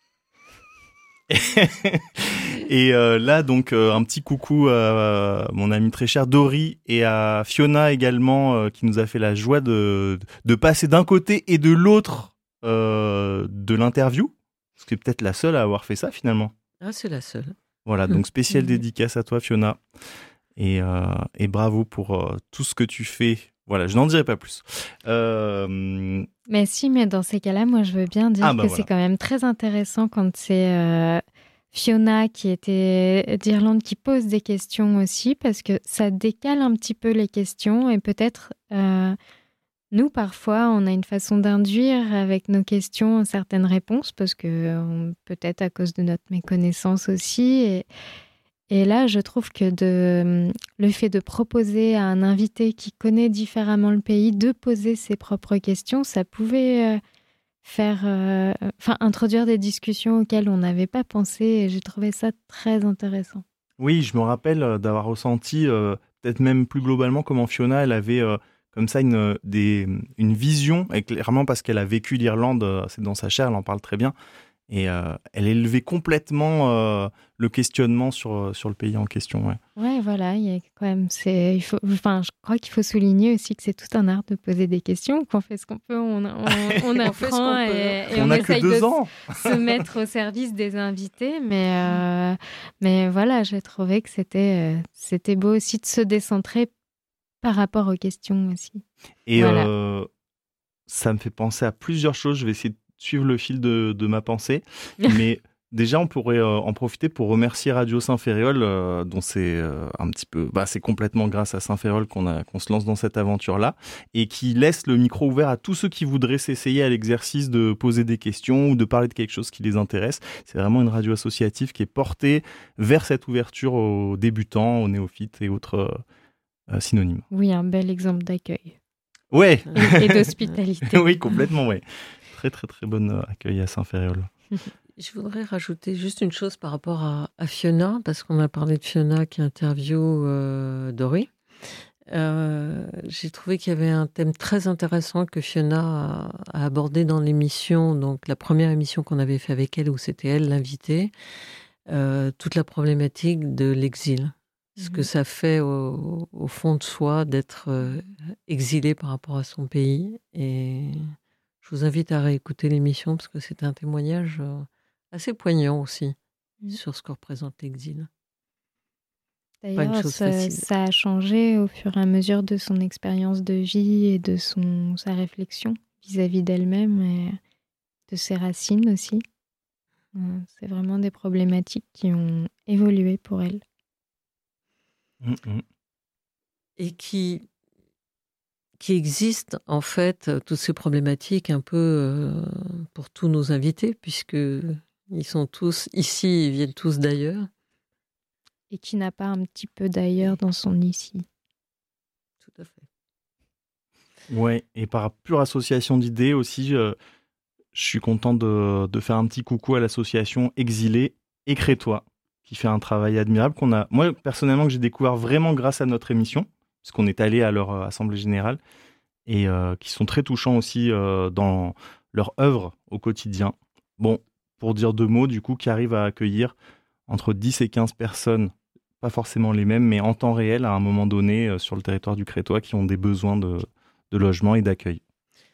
Et euh, là, donc, euh, un petit coucou à mon ami très cher Dory et à Fiona également, euh, qui nous a fait la joie de, de passer d'un côté et de l'autre euh, de l'interview. Parce que peut-être la seule à avoir fait ça, finalement. Ah, c'est la seule. Voilà, donc spéciale dédicace à toi, Fiona. Et, euh, et bravo pour euh, tout ce que tu fais. Voilà, je n'en dirai pas plus. Euh... Mais si, mais dans ces cas-là, moi, je veux bien dire ah bah que voilà. C'est quand même très intéressant quand c'est euh, Fiona qui était d'Irlande qui pose des questions aussi, parce que ça décale un petit peu les questions et peut-être, euh, nous, parfois, on a une façon d'induire avec nos questions certaines réponses, parce que on, peut-être à cause de notre méconnaissance aussi. Et, Et là, je trouve que de, le fait de proposer à un invité qui connaît différemment le pays de poser ses propres questions, ça pouvait euh, faire, euh, enfin, introduire des discussions auxquelles on n'avait pas pensé. Et j'ai trouvé ça très intéressant. Oui, je me rappelle d'avoir ressenti, euh, peut-être même plus globalement, comment Fiona, elle avait, euh, comme ça une, des, une vision, et clairement parce qu'elle a vécu l'Irlande, c'est dans sa chair, elle en parle très bien, et euh, elle élevait complètement euh, le questionnement sur, sur le pays en question. Ouais, ouais voilà, il y a quand même, c'est, il faut, enfin, je crois qu'il faut souligner aussi que c'est tout un art de poser des questions, qu'on fait ce qu'on peut, on, on, on apprend on et, et on, on a essaye que deux de ans. se mettre au service des invités, mais, euh, mais voilà, j'ai trouvé que c'était, euh, c'était beau aussi de se décentrer par rapport aux questions aussi. Et voilà. euh, ça me fait penser à plusieurs choses, je vais essayer de suivre le fil de, de ma pensée, mais déjà on pourrait euh, en profiter pour remercier Radio Saint-Ferréol, euh, dont c'est euh, un petit peu, bah, c'est complètement grâce à Saint-Ferréol qu'on a, qu'on se lance dans cette aventure-là, et qui laisse le micro ouvert à tous ceux qui voudraient s'essayer à l'exercice de poser des questions ou de parler de quelque chose qui les intéresse. C'est vraiment une radio associative qui est portée vers cette ouverture aux débutants, aux néophytes et autres euh, synonymes. Oui, un bel exemple d'accueil. Ouais. Et, et d'hospitalité. Oui, complètement, ouais. Très, très, très bon accueil à Saint-Ferréol. Je voudrais rajouter juste une chose par rapport à, à Fiona, parce qu'on a parlé de Fiona qui interviewe euh, Dory. Euh, j'ai trouvé qu'il y avait un thème très intéressant que Fiona a, a abordé dans l'émission, donc la première émission qu'on avait fait avec elle, où c'était elle l'invitée, euh, toute la problématique de l'exil. Ce que ça fait au, au fond de soi d'être euh, exilé par rapport à son pays. Et je vous invite à réécouter l'émission parce que c'est un témoignage euh, assez poignant aussi mmh. sur ce que représente l'exil. D'ailleurs, ça, ça a changé au fur et à mesure de son expérience de vie et de son, sa réflexion vis-à-vis d'elle-même et de ses racines aussi. C'est vraiment des problématiques qui ont évolué pour elle. Mmh. Et qui, qui existent, en fait, toutes ces problématiques un peu euh, pour tous nos invités, puisqu'ils sont tous ici, ils viennent tous d'ailleurs. Et qui n'a pas un petit peu d'ailleurs dans son ici. Tout à fait. Ouais, et par pure association d'idées aussi, je, je suis content de, de faire un petit coucou à l'association Exilés et Crétois, qui fait un travail admirable qu'on a, moi personnellement, que j'ai découvert vraiment grâce à notre émission, parce qu'on est allé à leur euh, assemblée générale, et euh, qui sont très touchants aussi euh, dans leur œuvre au quotidien. Bon, pour dire deux mots, du coup, qui arrivent à accueillir entre dix et quinze personnes, pas forcément les mêmes, mais en temps réel, à un moment donné, euh, sur le territoire du Crétois, qui ont des besoins de, de logement et d'accueil.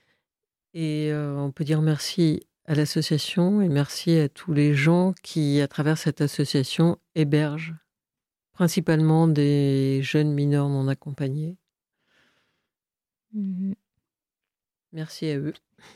Et euh, on peut dire merci à l'association et merci à tous les gens qui, à travers cette association, hébergent principalement des jeunes mineurs non accompagnés. Mmh. Merci à eux.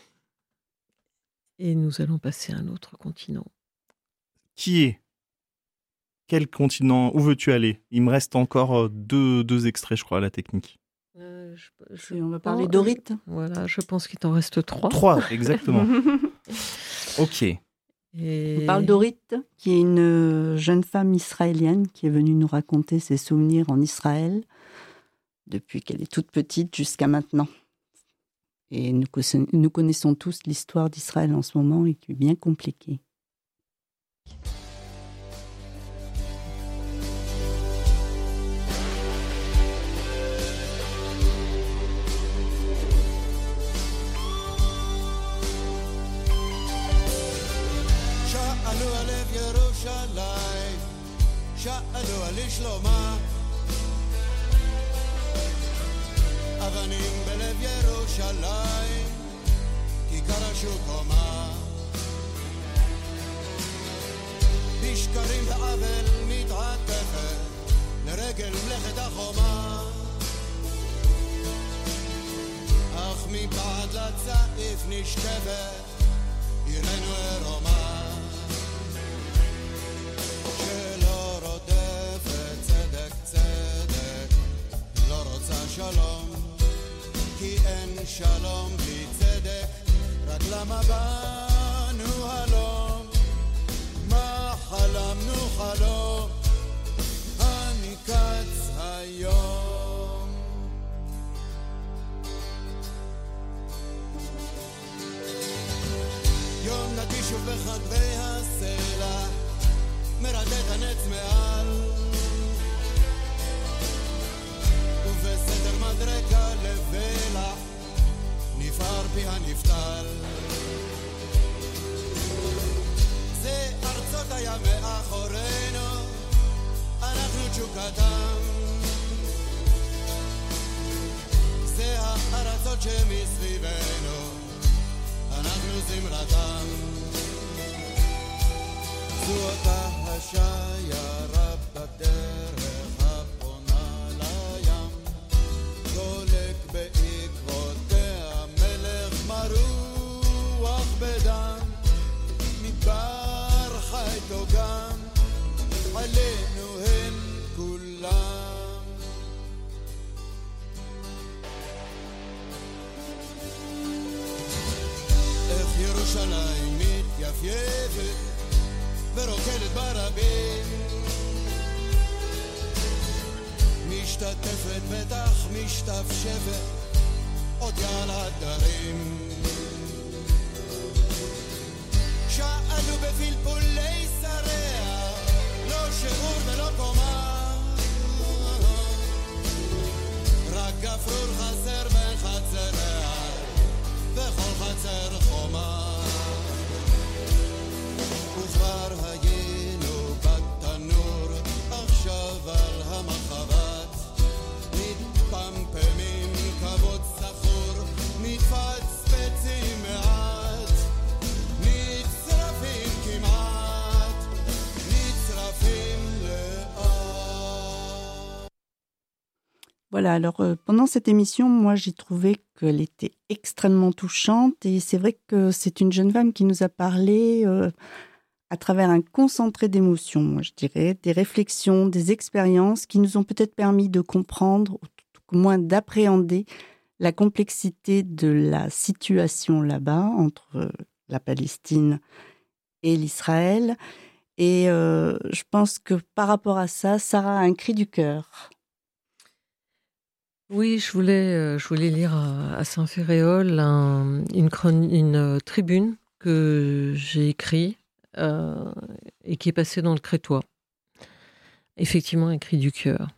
Et nous allons passer à un autre continent. Qui est ? Quel continent ? Où veux-tu aller ? Il me reste encore deux, deux extraits, je crois, à la technique. Euh, je, je, on va parler d'Orit. Voilà, je pense qu'il t'en reste trois. Trois, exactement. Ok. Et... On parle d'Orit, qui est une jeune femme israélienne qui est venue nous raconter ses souvenirs en Israël depuis qu'elle est toute petite jusqu'à maintenant. Et nous, nous connaissons tous l'histoire d'Israël en ce moment et qui est bien compliquée. שאלו על שלומה אבנים בלב ירושלים כיכר השוק הומה בשקרים ועוול מתעטפת לרגל מלאכת החומה אך מבעד לצעיף נשכבת עירנו עירומה שלום כי אין שלום בלי צדק רק למה באנו הלום מה חלמנו חלום הניקץ היום יום נתי שוב בחדרי הסלע מרדד הנץ מעל ובסדר מדרקה לבן קטן. זה הארצות שמסביבנו, אנחנו זמרתם. זו אותה השיירה בדרך הפונה לים, דולק בעקבותיה מלך מרוח בדם, מדבר חי תוגם, עלינו הם כולם. איך ירושלים מתייפייפת ורוקדת ברבים, משתתפת בטח משתפשפת עוד על הדרים. שאלו בפלפולי שריה, לא שיעור ולא קומה, רק גפרור חסר בין חצריה וכל חצר חומה. וכבר היינו בתנור, עכשיו על המחבת מתפמפמים כבוד סחור, מתפצפצים מעט, נצרפים כמעט, נצרפים לאט. Voilà, alors euh, pendant cette émission, moi j'ai trouvé qu'elle était extrêmement touchante et c'est vrai que c'est une jeune femme qui nous a parlé euh, à travers un concentré d'émotions, moi je dirais, des réflexions, des expériences qui nous ont peut-être permis de comprendre, ou tout au moins d'appréhender la complexité de la situation là-bas entre la Palestine et l'Israël. Et euh, je pense que par rapport à ça, Sarah a un cri du cœur. Oui, je voulais, je voulais lire à, à Saint-Féréol un, une, chron- une tribune que j'ai écrite euh, et qui est passée dans le Crétois. Effectivement, un cri du cœur.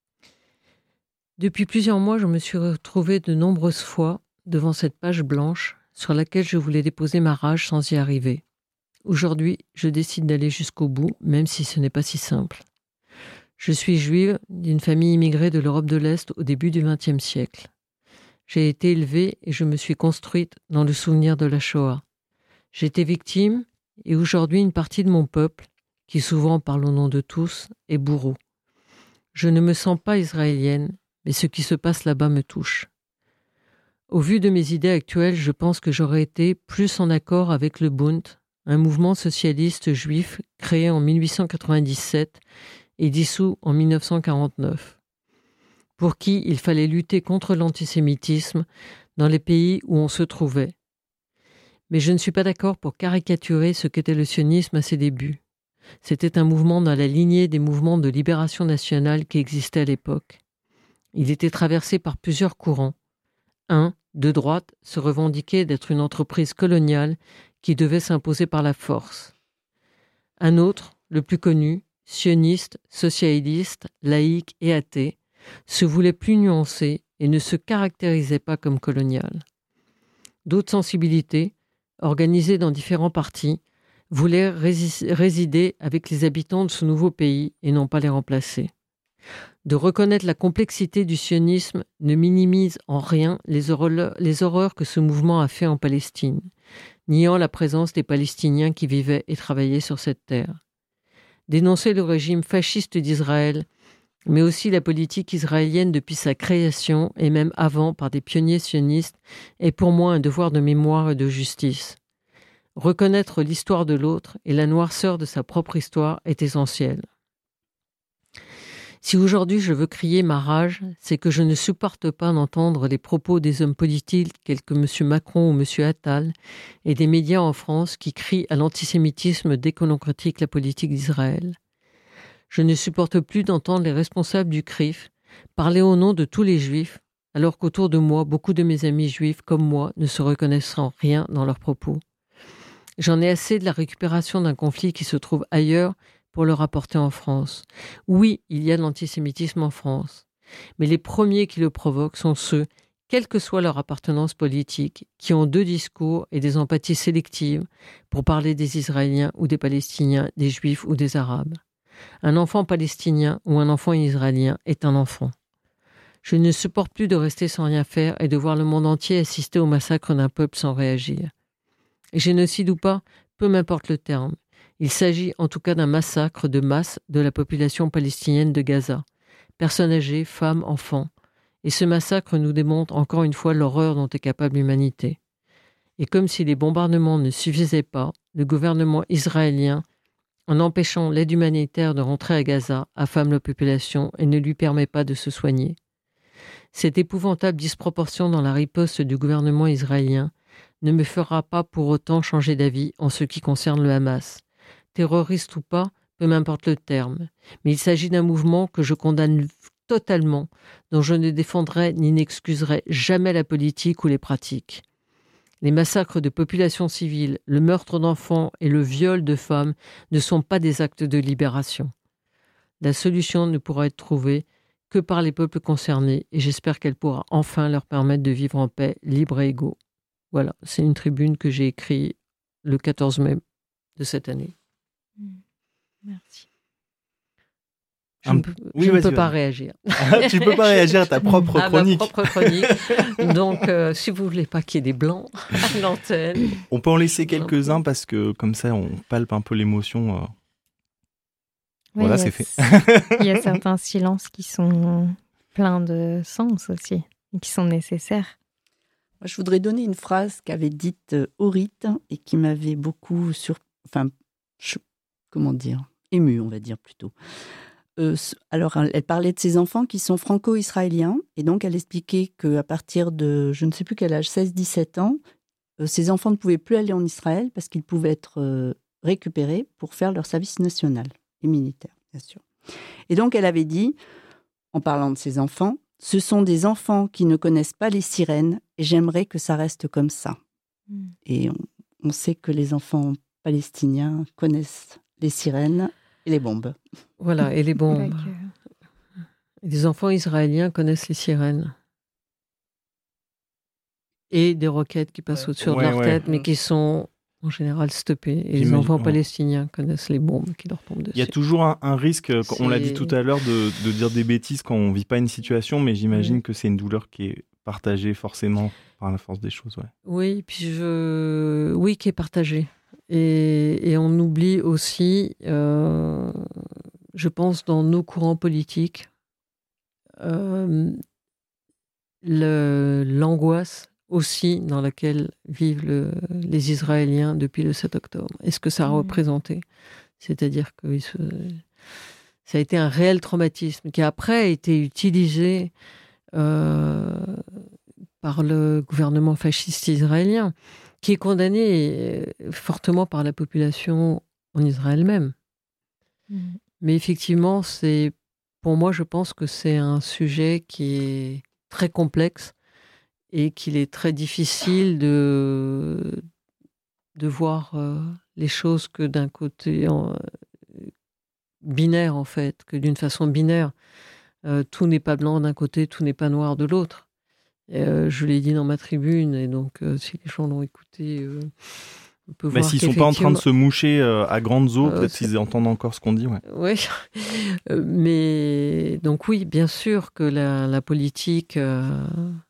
Depuis plusieurs mois, je me suis retrouvée de nombreuses fois devant cette page blanche sur laquelle je voulais déposer ma rage sans y arriver. Aujourd'hui, je décide d'aller jusqu'au bout, même si ce n'est pas si simple. Je suis juive d'une famille immigrée de l'Europe de l'Est au début du vingtième siècle. J'ai été élevée et je me suis construite dans le souvenir de la Shoah. J'ai été victime et aujourd'hui une partie de mon peuple, qui souvent parle au nom de tous, est bourreau. Je ne me sens pas israélienne, mais ce qui se passe là-bas me touche. Au vu de mes idées actuelles, je pense que j'aurais été plus en accord avec le Bund, un mouvement socialiste juif créé en mille huit cent quatre-vingt-dix-sept et dissous en mille neuf cent quarante-neuf, pour qui il fallait lutter contre l'antisémitisme dans les pays où on se trouvait. Mais je ne suis pas d'accord pour caricaturer ce qu'était le sionisme à ses débuts. C'était un mouvement dans la lignée des mouvements de libération nationale qui existaient à l'époque. Il était traversé par plusieurs courants. Un, de droite, se revendiquait d'être une entreprise coloniale qui devait s'imposer par la force. Un autre, le plus connu, sioniste, socialiste, laïque et athée, se voulait plus nuancé et ne se caractérisait pas comme colonial. D'autres sensibilités, organisées dans différents partis, voulaient rési- résider avec les habitants de ce nouveau pays et non pas les remplacer. De reconnaître la complexité du sionisme ne minimise en rien les horreurs, les horreurs que ce mouvement a fait en Palestine, niant la présence des Palestiniens qui vivaient et travaillaient sur cette terre. Dénoncer le régime fasciste d'Israël, mais aussi la politique israélienne depuis sa création et même avant par des pionniers sionistes, est pour moi un devoir de mémoire et de justice. Reconnaître l'histoire de l'autre et la noirceur de sa propre histoire est essentiel. Si aujourd'hui je veux crier ma rage, c'est que je ne supporte pas d'entendre les propos des hommes politiques tels que M. Macron ou M. Attal et des médias en France qui crient à l'antisémitisme dès que l'on critique la politique d'Israël. Je ne supporte plus d'entendre les responsables du C R I F parler au nom de tous les juifs, alors qu'autour de moi, beaucoup de mes amis juifs comme moi ne se reconnaissent en rien dans leurs propos. J'en ai assez de la récupération d'un conflit qui se trouve ailleurs pour le rapporter en France. Oui, il y a de l'antisémitisme en France, mais les premiers qui le provoquent sont ceux, quelle que soit leur appartenance politique, qui ont deux discours et des empathies sélectives pour parler des Israéliens ou des Palestiniens, des Juifs ou des Arabes. Un enfant palestinien ou un enfant israélien est un enfant. Je ne supporte plus de rester sans rien faire et de voir le monde entier assister au massacre d'un peuple sans réagir. Et génocide ou pas, peu m'importe le terme. Il s'agit en tout cas d'un massacre de masse de la population palestinienne de Gaza. Personnes âgées, femmes, enfants. Et ce massacre nous démontre encore une fois l'horreur dont est capable l'humanité. Et comme si les bombardements ne suffisaient pas, le gouvernement israélien, en empêchant l'aide humanitaire de rentrer à Gaza, affame la population et ne lui permet pas de se soigner. Cette épouvantable disproportion dans la riposte du gouvernement israélien ne me fera pas pour autant changer d'avis en ce qui concerne le Hamas. Terroriste ou pas, peu m'importe le terme, mais il s'agit d'un mouvement que je condamne totalement, dont je ne défendrai ni n'excuserai jamais la politique ou les pratiques. Les massacres de populations civiles, le meurtre d'enfants et le viol de femmes ne sont pas des actes de libération. La solution ne pourra être trouvée que par les peuples concernés et j'espère qu'elle pourra enfin leur permettre de vivre en paix, libres et égaux. Voilà, c'est une tribune que j'ai écrite le quatorze mai de cette année. Merci. Je ne peux, oui, je ne peux vas-y. pas réagir. Ah, tu peux pas réagir à ta propre à chronique. ma propre chronique. Donc, euh, si vous voulez pas qu'il y ait des blancs à l'antenne. On peut en laisser quelques-uns parce que comme ça, on palpe un peu l'émotion. euh. Ouais, Voilà, il y a c'est fait. c- Il y a certains silences qui sont pleins de sens aussi, et qui sont nécessaires. Moi, je voudrais donner une phrase qu'avait dite euh, Orit et qui m'avait beaucoup sur, enfin, je- comment dire, émue, on va dire plutôt. Euh, ce- alors, elle elle parlait de ses enfants qui sont franco-israéliens et donc elle expliquait qu'à partir de, je ne sais plus quel âge, seize dix-sept ans, euh, ces enfants ne pouvaient plus aller en Israël parce qu'ils pouvaient être euh, récupérés pour faire leur service national et militaire, bien sûr. Et donc, elle avait dit, en parlant de ses enfants, ce sont des enfants qui ne connaissent pas les sirènes et j'aimerais que ça reste comme ça. Mm. Et on, on sait que les enfants palestiniens connaissent les sirènes et les bombes. Voilà, et les bombes. Pas que- Les enfants israéliens connaissent les sirènes. Et des roquettes qui passent au-dessus Ouais, de leur ouais. tête, mais qui sont en général stoppées. Et les J'imagine, enfants ouais. palestiniens connaissent les bombes qui leur tombent dessus. Il y a toujours un, un risque, euh, on l'a dit C'est- tout à l'heure, de, de dire des bêtises quand on vit pas une situation, mais j'imagine Mm. que c'est une douleur qui est partagée forcément par la force des choses. Ouais. Oui, puis je... oui, qui est partagé. Et, et on oublie aussi, euh, je pense, dans nos courants politiques, euh, le- l'angoisse aussi dans laquelle vivent le- les Israéliens depuis le sept octobre. Et ce que ça a Mhm. représenté. C'est-à-dire que ils se- ça a été un réel traumatisme qui après a été utilisé euh, par le gouvernement fasciste israélien, qui est condamné euh, fortement par la population en Israël même. Mm. Mais effectivement, c'est, pour moi, je pense que c'est un sujet qui est très complexe et qu'il est très difficile de, de voir euh, les choses que d'un côté en- binaire, en fait, que d'une façon binaire. Euh, tout n'est pas blanc d'un côté, tout n'est pas noir de l'autre. Euh, je l'ai dit dans ma tribune, et donc euh, si les gens l'ont écouté, euh, on peut Mais voir s'ils sont pas en train de se qu'effectivement- moucher euh, à grandes eaux, Euh, peut-être c'est- qu'ils entendent encore ce qu'on dit. Ouais. Oui, Euh, mais donc oui, bien sûr que la, la politique, euh,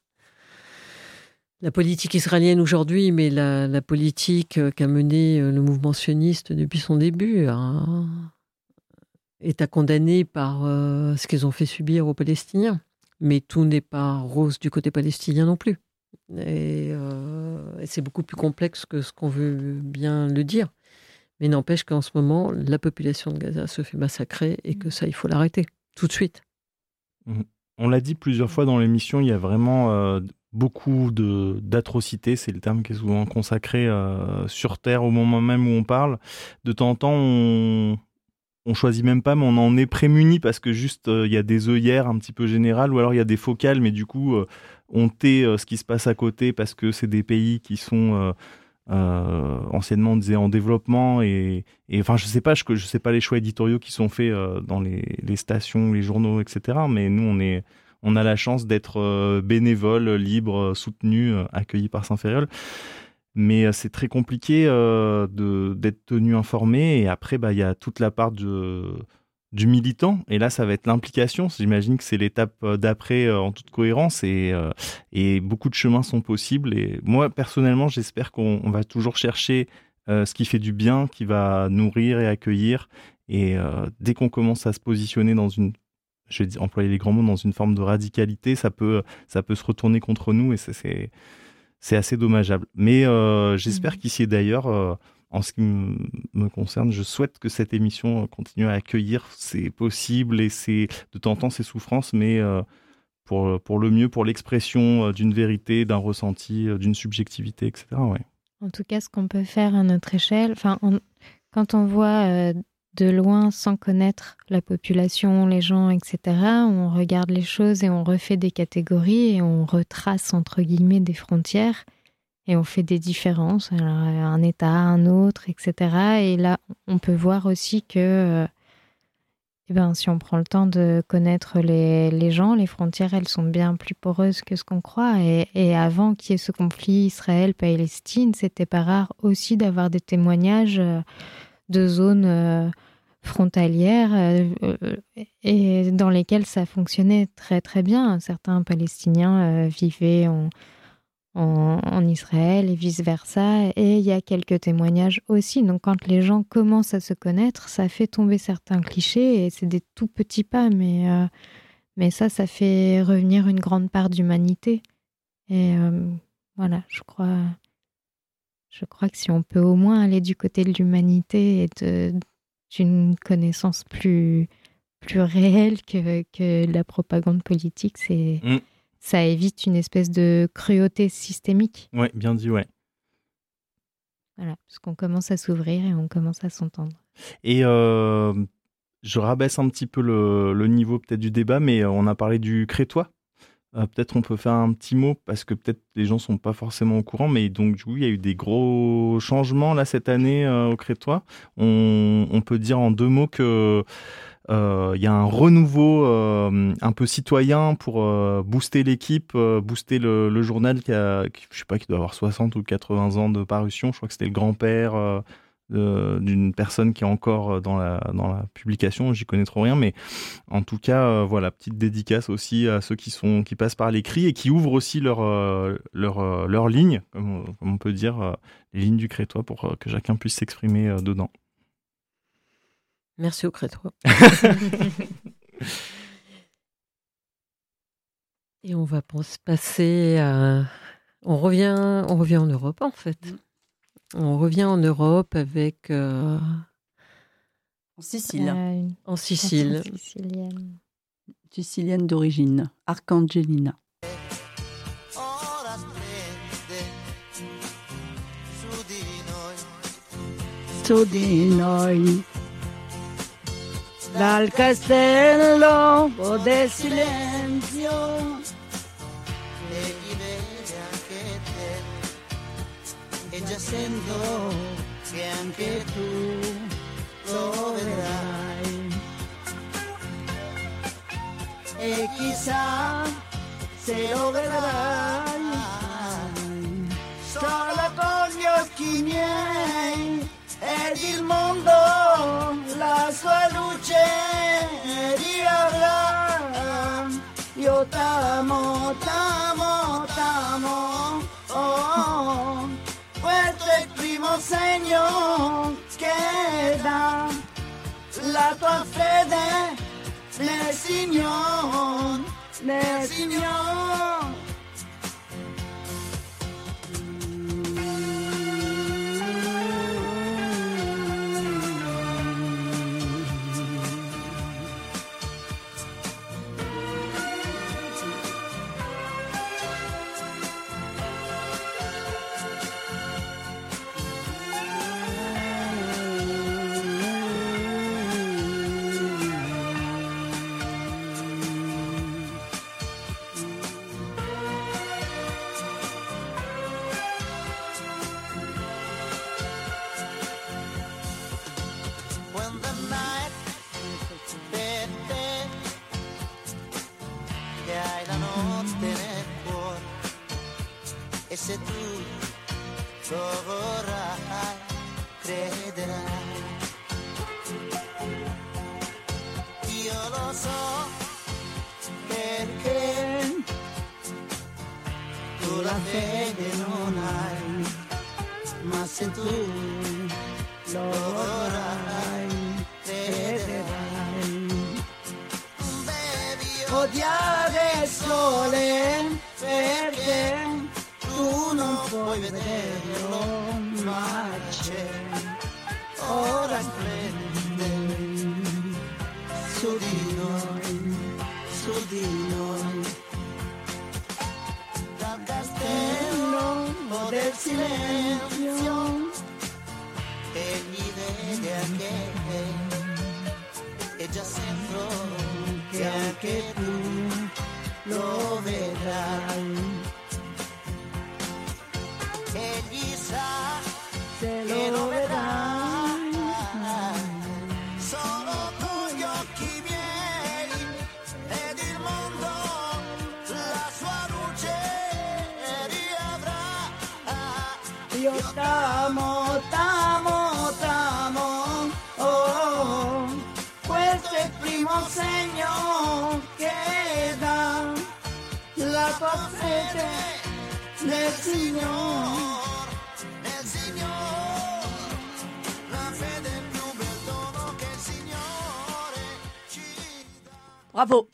la politique israélienne aujourd'hui, mais la, la politique euh, qu'a menée euh, le mouvement sioniste depuis son début, hein, est à condamner par euh, ce qu'ils ont fait subir aux Palestiniens. Mais tout n'est pas rose du côté palestinien non plus. Et, euh, et c'est beaucoup plus complexe que ce qu'on veut bien le dire. Mais n'empêche qu'en ce moment, la population de Gaza se fait massacrer et que ça, il faut l'arrêter tout de suite. On l'a dit plusieurs fois dans l'émission, il y a vraiment euh, beaucoup de, d'atrocités, c'est le terme qui est souvent consacré euh, sur Terre au moment même où on parle. De temps en temps, on, on choisit même pas, mais on en est prémuni parce que juste euh, il y a des œillères un petit peu générales ou alors il y a des focales, mais du coup euh, on tait euh, ce qui se passe à côté parce que c'est des pays qui sont euh, euh, anciennement on disait en développement et, et enfin je sais pas je, je sais pas les choix éditoriaux qui sont faits euh, dans les, les stations, les journaux, et cetera. Mais nous on est on a la chance d'être euh, bénévole, libre, soutenu, euh, accueilli par Saint-Ferréol. Mais euh, c'est très compliqué euh, de, d'être tenu informé. Et après, bah, il y a toute la part de, du militant. Et là, ça va être l'implication. J'imagine que c'est l'étape d'après euh, en toute cohérence et, euh, et beaucoup de chemins sont possibles. Et moi, personnellement, j'espère qu'on on va toujours chercher euh, ce qui fait du bien, qui va nourrir et accueillir. Et euh, dès qu'on commence à se positionner dans une, je vais employer les grands mots, dans une forme de radicalité, ça peut, ça peut se retourner contre nous et c'est, c'est, c'est assez dommageable. Mais euh, j'espère mmh. qu'ici et d'ailleurs, euh, en ce qui me concerne, je souhaite que cette émission continue à accueillir ces possibles et ces, de temps en temps ces souffrances, mais euh, pour, pour le mieux, pour l'expression d'une vérité, d'un ressenti, d'une subjectivité, et cetera. Ouais. En tout cas, ce qu'on peut faire à notre échelle, enfin, on, quand on voit euh, de loin, sans connaître la population, les gens, et cetera, on regarde les choses et on refait des catégories et on retrace, entre guillemets, des frontières. Et on fait des différences, alors, un État, un autre, et cetera. Et là, on peut voir aussi que, euh, eh ben, si on prend le temps de connaître les, les gens, les frontières, elles sont bien plus poreuses que ce qu'on croit. Et, et avant qu'il y ait ce conflit Israël-Palestine, c'était pas rare aussi d'avoir des témoignages de zones euh, frontalières euh, et dans lesquelles ça fonctionnait très très bien. Certains Palestiniens euh, vivaient en En, en Israël et vice-versa. Et il y a quelques témoignages aussi. Donc, quand les gens commencent à se connaître, ça fait tomber certains clichés et c'est des tout petits pas. Mais, euh, mais ça, ça fait revenir une grande part d'humanité. Et euh, voilà, je crois, je crois que si on peut au moins aller du côté de l'humanité et de, d'une connaissance plus, plus réelle que, que la propagande politique, c'est... Mm. Ça évite une espèce de cruauté systémique. Oui, bien dit, ouais. Voilà, parce qu'on commence à s'ouvrir et on commence à s'entendre. Et euh, je rabaisse un petit peu le, le niveau peut-être du débat, mais on a parlé du crétois. Euh, peut-être on peut faire un petit mot, parce que peut-être les gens ne sont pas forcément au courant, mais donc du coup, il y a eu des gros changements là cette année euh, au crétois. On, on peut dire en deux mots que... Il euh, y a un renouveau euh, un peu citoyen pour euh, booster l'équipe, euh, booster le, le journal qui a, qui, je sais pas, qui doit avoir soixante ou quatre-vingts ans de parution. Je crois que c'était le grand-père euh, de, d'une personne qui est encore dans la, dans la publication. J'y connais trop rien, mais en tout cas, euh, voilà, petite dédicace aussi à ceux qui sont, qui passent par l'écrit et qui ouvrent aussi leur, euh, leur, euh, leur ligne, comme, comme on peut dire, euh, les lignes du crétois pour euh, que chacun puisse s'exprimer euh, dedans. Merci au crétois. Et on va passer à... On revient, on revient en Europe, en fait. On revient en Europe avec... Euh... En Sicile. Euh, en Sicile. Sicilienne. Sicilienne d'origine, Arcangelina. Su di noi. Dal castello o del silenzio e chi vede anche te e già sento che anche tu lo vedrai e chissà se lo vedrai solo con gli occhi miei ed il mondo la sua luce riavrà. Io t'amo, t'amo, t'amo, oh, questo è il primo segno che dà la tua fede nel Signore, nel Signore. Se tu lo vorrai, crederai. lo so, perché tu la fede non hai, ma se tu lo vorrai, vedrai. Devi odiare il sole, perché tu non puoi vederlo, ma c'è, ora splende su di noi, su di noi. Dal castello del silenzio, egli vede anche te, e già sento che anche tu lo vedrai. Egli sa che lo vedrai, solo con gli occhi miei, ed il mondo la sua luce riavrà. Io t'amo, t'amo, t'amo, oh, oh, oh. Questo è il primo segno che dà la tua fede nel Signor, nel Signor, la fede è il più bel dono che il Signore ci dà. Bravo.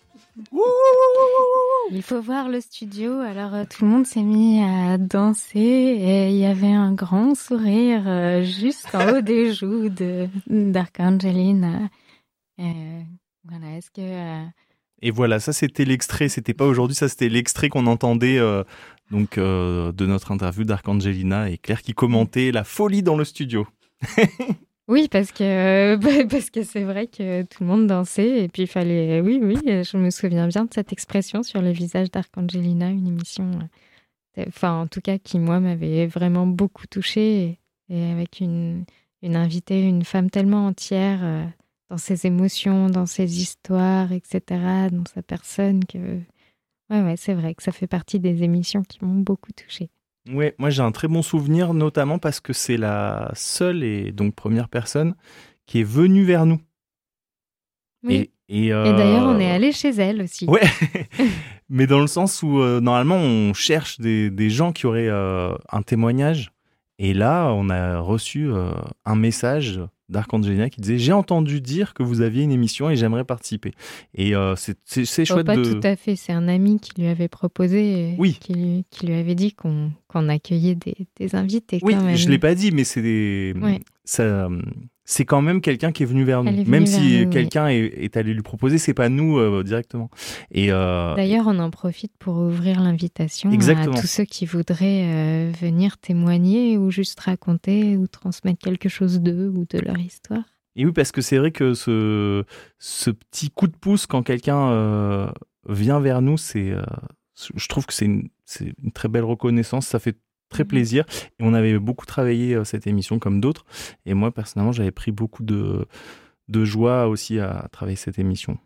Il faut voir le studio, alors euh, tout le monde s'est mis à danser et il y avait un grand sourire euh, juste en haut des joues de, d'Archangelina. Euh, voilà, est-ce que... Euh... Et voilà, ça c'était l'extrait, c'était pas aujourd'hui, ça c'était l'extrait qu'on entendait euh, donc euh, de notre interview d'Archangelina et Claire qui commentait la folie dans le studio. Oui, parce que parce que c'est vrai que tout le monde dansait et puis il fallait, oui, oui, je me souviens bien de cette expression sur le visage d'Archangelina, une émission, enfin en tout cas qui moi m'avait vraiment beaucoup touchée et, et avec une une invitée, une femme tellement entière euh, dans ses émotions, dans ses histoires, et cetera, dans sa personne que ouais ouais c'est vrai que ça fait partie des émissions qui m'ont beaucoup touchée. Ouais, moi j'ai un très bon souvenir, notamment parce que c'est la seule et donc première personne qui est venue vers nous. Oui. Et, et, euh... et d'ailleurs, on est allé chez elle aussi. Ouais, mais dans le sens où euh, normalement on cherche des, des gens qui auraient euh, un témoignage. Et là, on a reçu euh, un message d'Archangelina qui disait « J'ai entendu dire que vous aviez une émission et j'aimerais participer ». Et euh, c'est, c'est, c'est chouette oh, pas de... Pas tout à fait, c'est un ami qui lui avait proposé, oui. qui, lui, qui lui avait dit qu'on, qu'on accueillait des, des invités oui, quand même. Oui, je ne l'ai pas dit, mais c'est, des... ouais. ça, c'est quand même quelqu'un qui est venu vers nous. Venue même vers si nous, quelqu'un oui. est, est allé lui proposer, ce n'est pas nous euh, directement. Et, euh... D'ailleurs, on en profite pour ouvrir l'invitation Exactement. à tous ceux qui voudraient euh, venir témoigner ou juste raconter ou transmettre quelque chose d'eux ou de leur histoire. Et oui, parce que c'est vrai que ce, ce petit coup de pouce quand quelqu'un euh, vient vers nous, c'est, euh, je trouve que c'est une, c'est une très belle reconnaissance, ça fait très mmh. plaisir. Et on avait beaucoup travaillé euh, cette émission comme d'autres. Et moi, personnellement, j'avais pris beaucoup de, de joie aussi à travailler cette émission.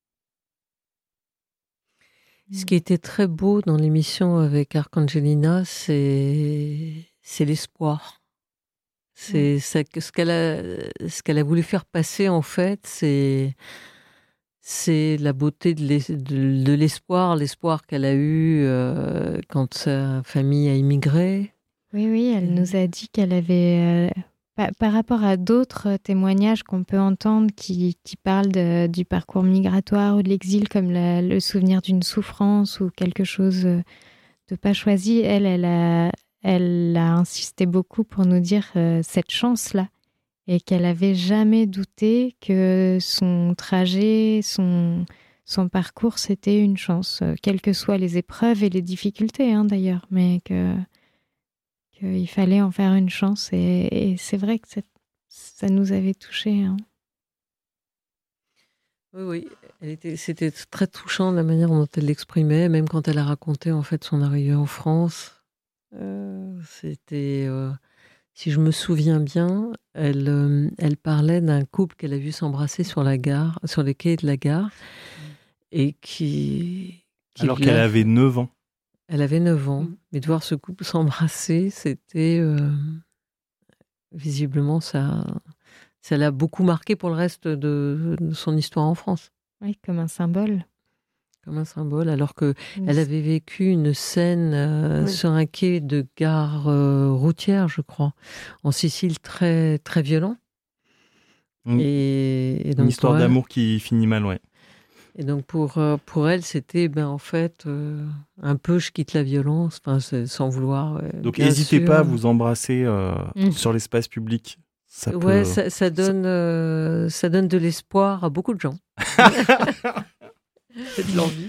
Ce qui était très beau dans l'émission avec Archangelina, c'est, c'est l'espoir. C'est ça, ce qu'elle a, ce qu'elle a voulu faire passer en fait, c'est c'est la beauté de, l'es, de, de l'espoir, l'espoir qu'elle a eu euh, quand sa famille a immigré. Oui, oui, elle nous a dit qu'elle avait, euh, par, par rapport à d'autres témoignages qu'on peut entendre qui qui parlent de, du parcours migratoire ou de l'exil, comme la, le souvenir d'une souffrance ou quelque chose de pas choisi, elle, elle a Elle a insisté beaucoup pour nous dire euh, cette chance-là et qu'elle n'avait jamais douté que son trajet, son, son parcours, c'était une chance, euh, quelles que soient les épreuves et les difficultés hein, d'ailleurs, mais que, qu'il fallait en faire une chance et, et c'est vrai que c'est, ça nous avait touchés. Hein. Oui, oui, elle était, c'était très touchant la manière dont elle l'exprimait, même quand elle a raconté en fait son arrivée en France. Euh, c'était, euh, si je me souviens bien, elle, euh, elle parlait d'un couple qu'elle a vu s'embrasser sur la gare, sur les quais de la gare, et qui, qui alors qu'elle avait neuf ans. Elle avait neuf ans, mmh. mais de voir ce couple s'embrasser, c'était euh, visiblement ça, ça l'a beaucoup marqué pour le reste de, de son histoire en France. Oui, comme un symbole. Comme un symbole, alors qu'elle Oui. avait vécu une scène euh, Oui. sur un quai de gare euh, routière, je crois, en Sicile, très, très violent. Mm. Et, et donc Une histoire pour elle- d'amour qui finit mal, ouais. Et donc pour, euh, pour elle, c'était ben, en fait euh, un peu je quitte la violence, enfin, c'est- sans vouloir. ouais, Donc bien n'hésitez sûr. pas à vous embrasser euh, Mm. sur l'espace public. Ça peut... Ouais, ça, ça donne, euh, ça donne de l'espoir à beaucoup de gens. C'est de l'envie.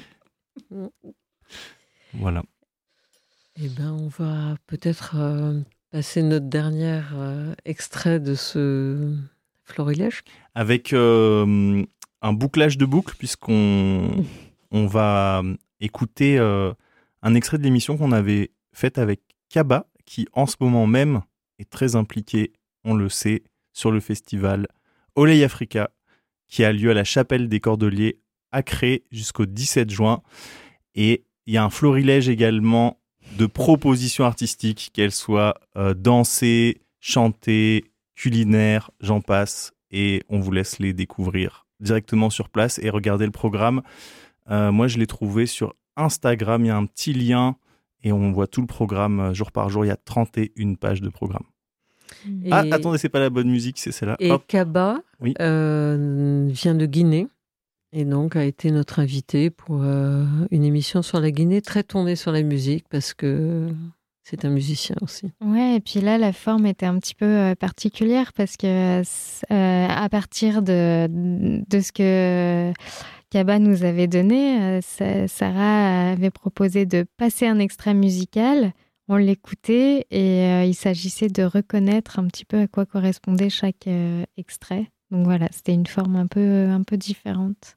Voilà. Eh ben, on va peut-être euh, passer notre dernier euh, extrait de ce florilège. Avec euh, un bouclage de boucle, puisqu'on on va écouter euh, un extrait de l'émission qu'on avait faite avec Kaba, qui en ce moment même est très impliqué, on le sait, sur le festival Olé Africa, qui a lieu à la Chapelle des Cordeliers à Cré jusqu'au dix-sept juin. Et il y a un florilège également de propositions artistiques, qu'elles soient euh, dansées, chantées, culinaires, j'en passe. Et on vous laisse les découvrir directement sur place et regarder le programme. Euh, moi, je l'ai trouvé sur Instagram. Il y a un petit lien et on voit tout le programme euh, jour par jour. Il y a trente et une pages de programme. Et, Ah, attendez, c'est pas la bonne musique, c'est celle-là. et Hop. Kaba Oui. euh, vient de Guinée et donc a été notre invité pour euh, une émission sur la Guinée, très tournée sur la musique parce que c'est un musicien aussi. Ouais, et puis là, la forme était un petit peu euh, particulière parce que euh, à partir de, de ce que Kaba nous avait donné, euh, Sa- Sarah avait proposé de passer un extrait musical. On l'écoutait et euh, il s'agissait de reconnaître un petit peu à quoi correspondait chaque euh, extrait. Donc voilà, c'était une forme un peu, un peu différente.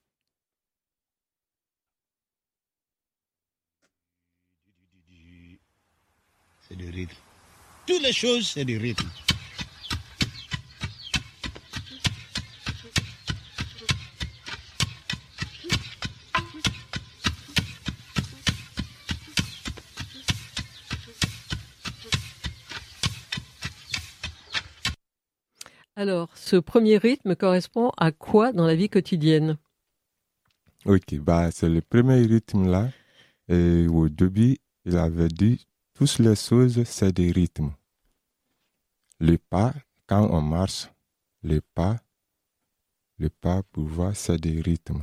C'est du rythme. Toutes les choses, c'est du rythme. Alors, ce premier rythme correspond à quoi dans la vie quotidienne? Ok, bah, c'est le premier rythme là. Et au début, il avait dit, toutes les choses, c'est des rythmes. Le pas, quand on marche, le pas, le pas pour voir, c'est des rythmes.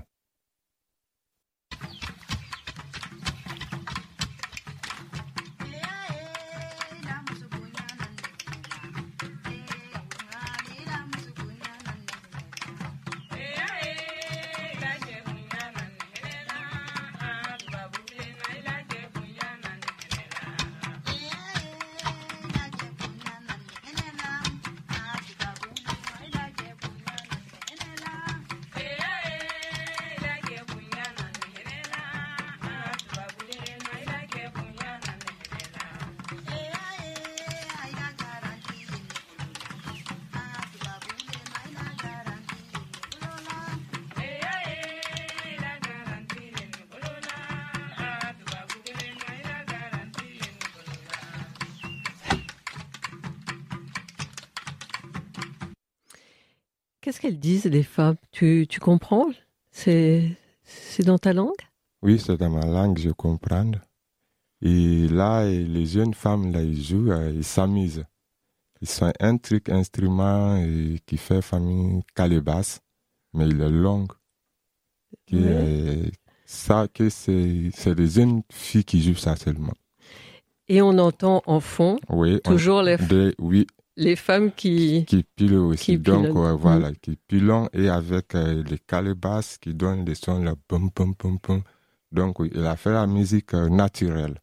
Qu'est-ce qu'elles disent, les femmes? Tu, tu comprends? C'est, c'est dans ta langue? Oui, c'est dans ma langue, je comprends. Et là, les jeunes femmes, là, ils jouent, euh, ils s'amusent. Ils sont un truc, instrument et qui fait famille calebasse, mais il est long. Qui, Ouais. euh, ça, que c'est, c'est des jeunes filles qui jouent ça seulement. Et on entend en fond Oui, on- toujours les, des- oui, les femmes qui... qui pilent aussi. Qui Donc, pilonnent. ouais, voilà, qui pilonnent et avec euh, les calebasses qui donnent des sons, là, pum, pum, pum, pum. Donc, oui, il a fait la musique euh, naturelle.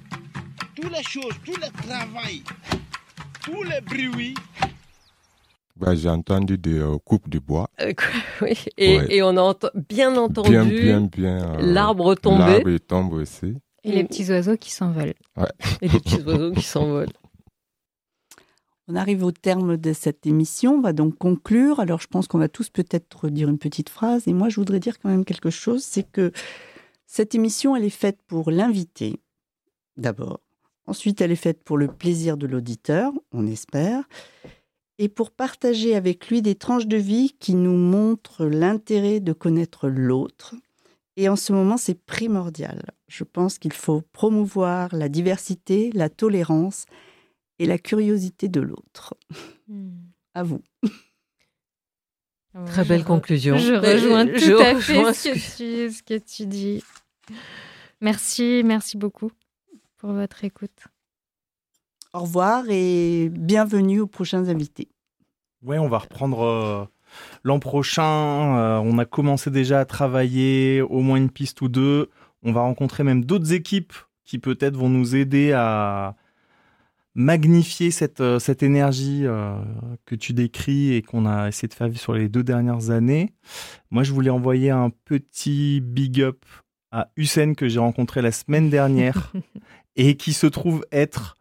Toutes les choses, tout le travail, tous les bruits. Bah, j'ai entendu des euh, coupes de bois. Euh, oui, et, Ouais. et on a ent- bien entendu Bien, bien, bien. euh, l'arbre tomber L'arbre il tombe aussi. Et les petits oiseaux qui s'envolent. Ouais. et les petits oiseaux qui s'envolent. On arrive au terme de cette émission, on va donc conclure. Alors je pense qu'on va tous peut-être dire une petite phrase. Et moi je voudrais dire quand même quelque chose, c'est que cette émission, elle est faite pour l'invité, d'abord. Ensuite, elle est faite pour le plaisir de l'auditeur, on espère. Et pour partager avec lui des tranches de vie qui nous montrent l'intérêt de connaître l'autre. Et en ce moment, c'est primordial. Je pense qu'il faut promouvoir la diversité, la tolérance et la curiosité de l'autre. Hmm. À vous. Très belle conclusion. Je rejoins Je tout à rejoins fait ce que, tu, ce que tu dis. Merci, merci beaucoup pour votre écoute. Au revoir et bienvenue aux prochains invités. Ouais, on va reprendre euh, l'an prochain. Euh, on a commencé déjà à travailler au moins une piste ou deux. On va rencontrer même d'autres équipes qui peut-être vont nous aider à magnifier cette, euh, cette énergie euh, que tu décris et qu'on a essayé de faire vivre sur les deux dernières années. Moi, je voulais envoyer un petit big up à Hussein que j'ai rencontré la semaine dernière et qui se trouve être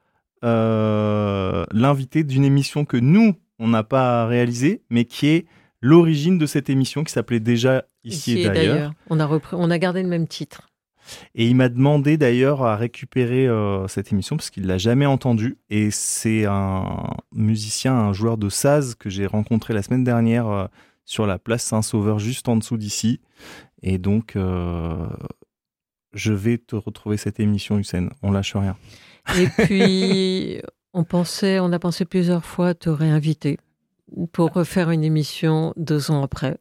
euh, l'invité d'une émission que nous, on n'a pas réalisée, mais qui est l'origine de cette émission qui s'appelait déjà Ici, Ici et, et d'ailleurs. d'ailleurs. On a, repris, on a gardé le même titre. Et il m'a demandé d'ailleurs à récupérer euh, cette émission parce qu'il ne l'a jamais entendue. Et c'est un musicien, un joueur de saz que j'ai rencontré la semaine dernière euh, sur la place Saint-Sauveur, juste en dessous d'ici. Et donc, euh, je vais te retrouver cette émission, Hussein. On lâche rien. Et puis, on, pensait, on a pensé plusieurs fois te réinviter pour refaire une émission deux ans après.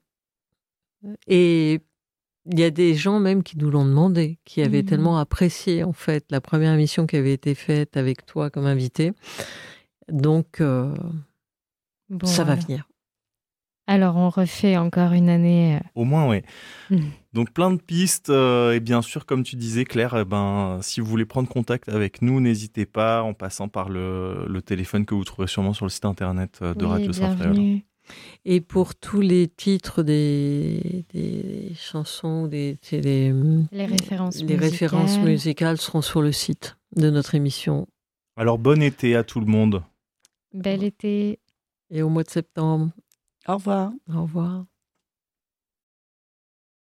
Et il y a des gens même qui nous l'ont demandé, qui avaient Mmh. tellement apprécié en fait la première émission qui avait été faite avec toi comme invité. Donc, euh, Bon, ça va alors. venir. Alors, on refait encore une année. Au moins, oui. Mm. Donc, plein de pistes. euh, et bien sûr, comme tu disais, Claire, eh ben, si vous voulez prendre contact avec nous, n'hésitez pas en passant par le, le téléphone que vous trouverez sûrement sur le site internet euh, de Oui, Radio Saint-Fréol. bienvenue. Et pour tous les titres des, des chansons, des, c'est les, Les références les références musicales. musicales seront sur le site de notre émission. Alors, bon été à tout le monde. Bel été. Et au mois de septembre, Au revoir. au revoir.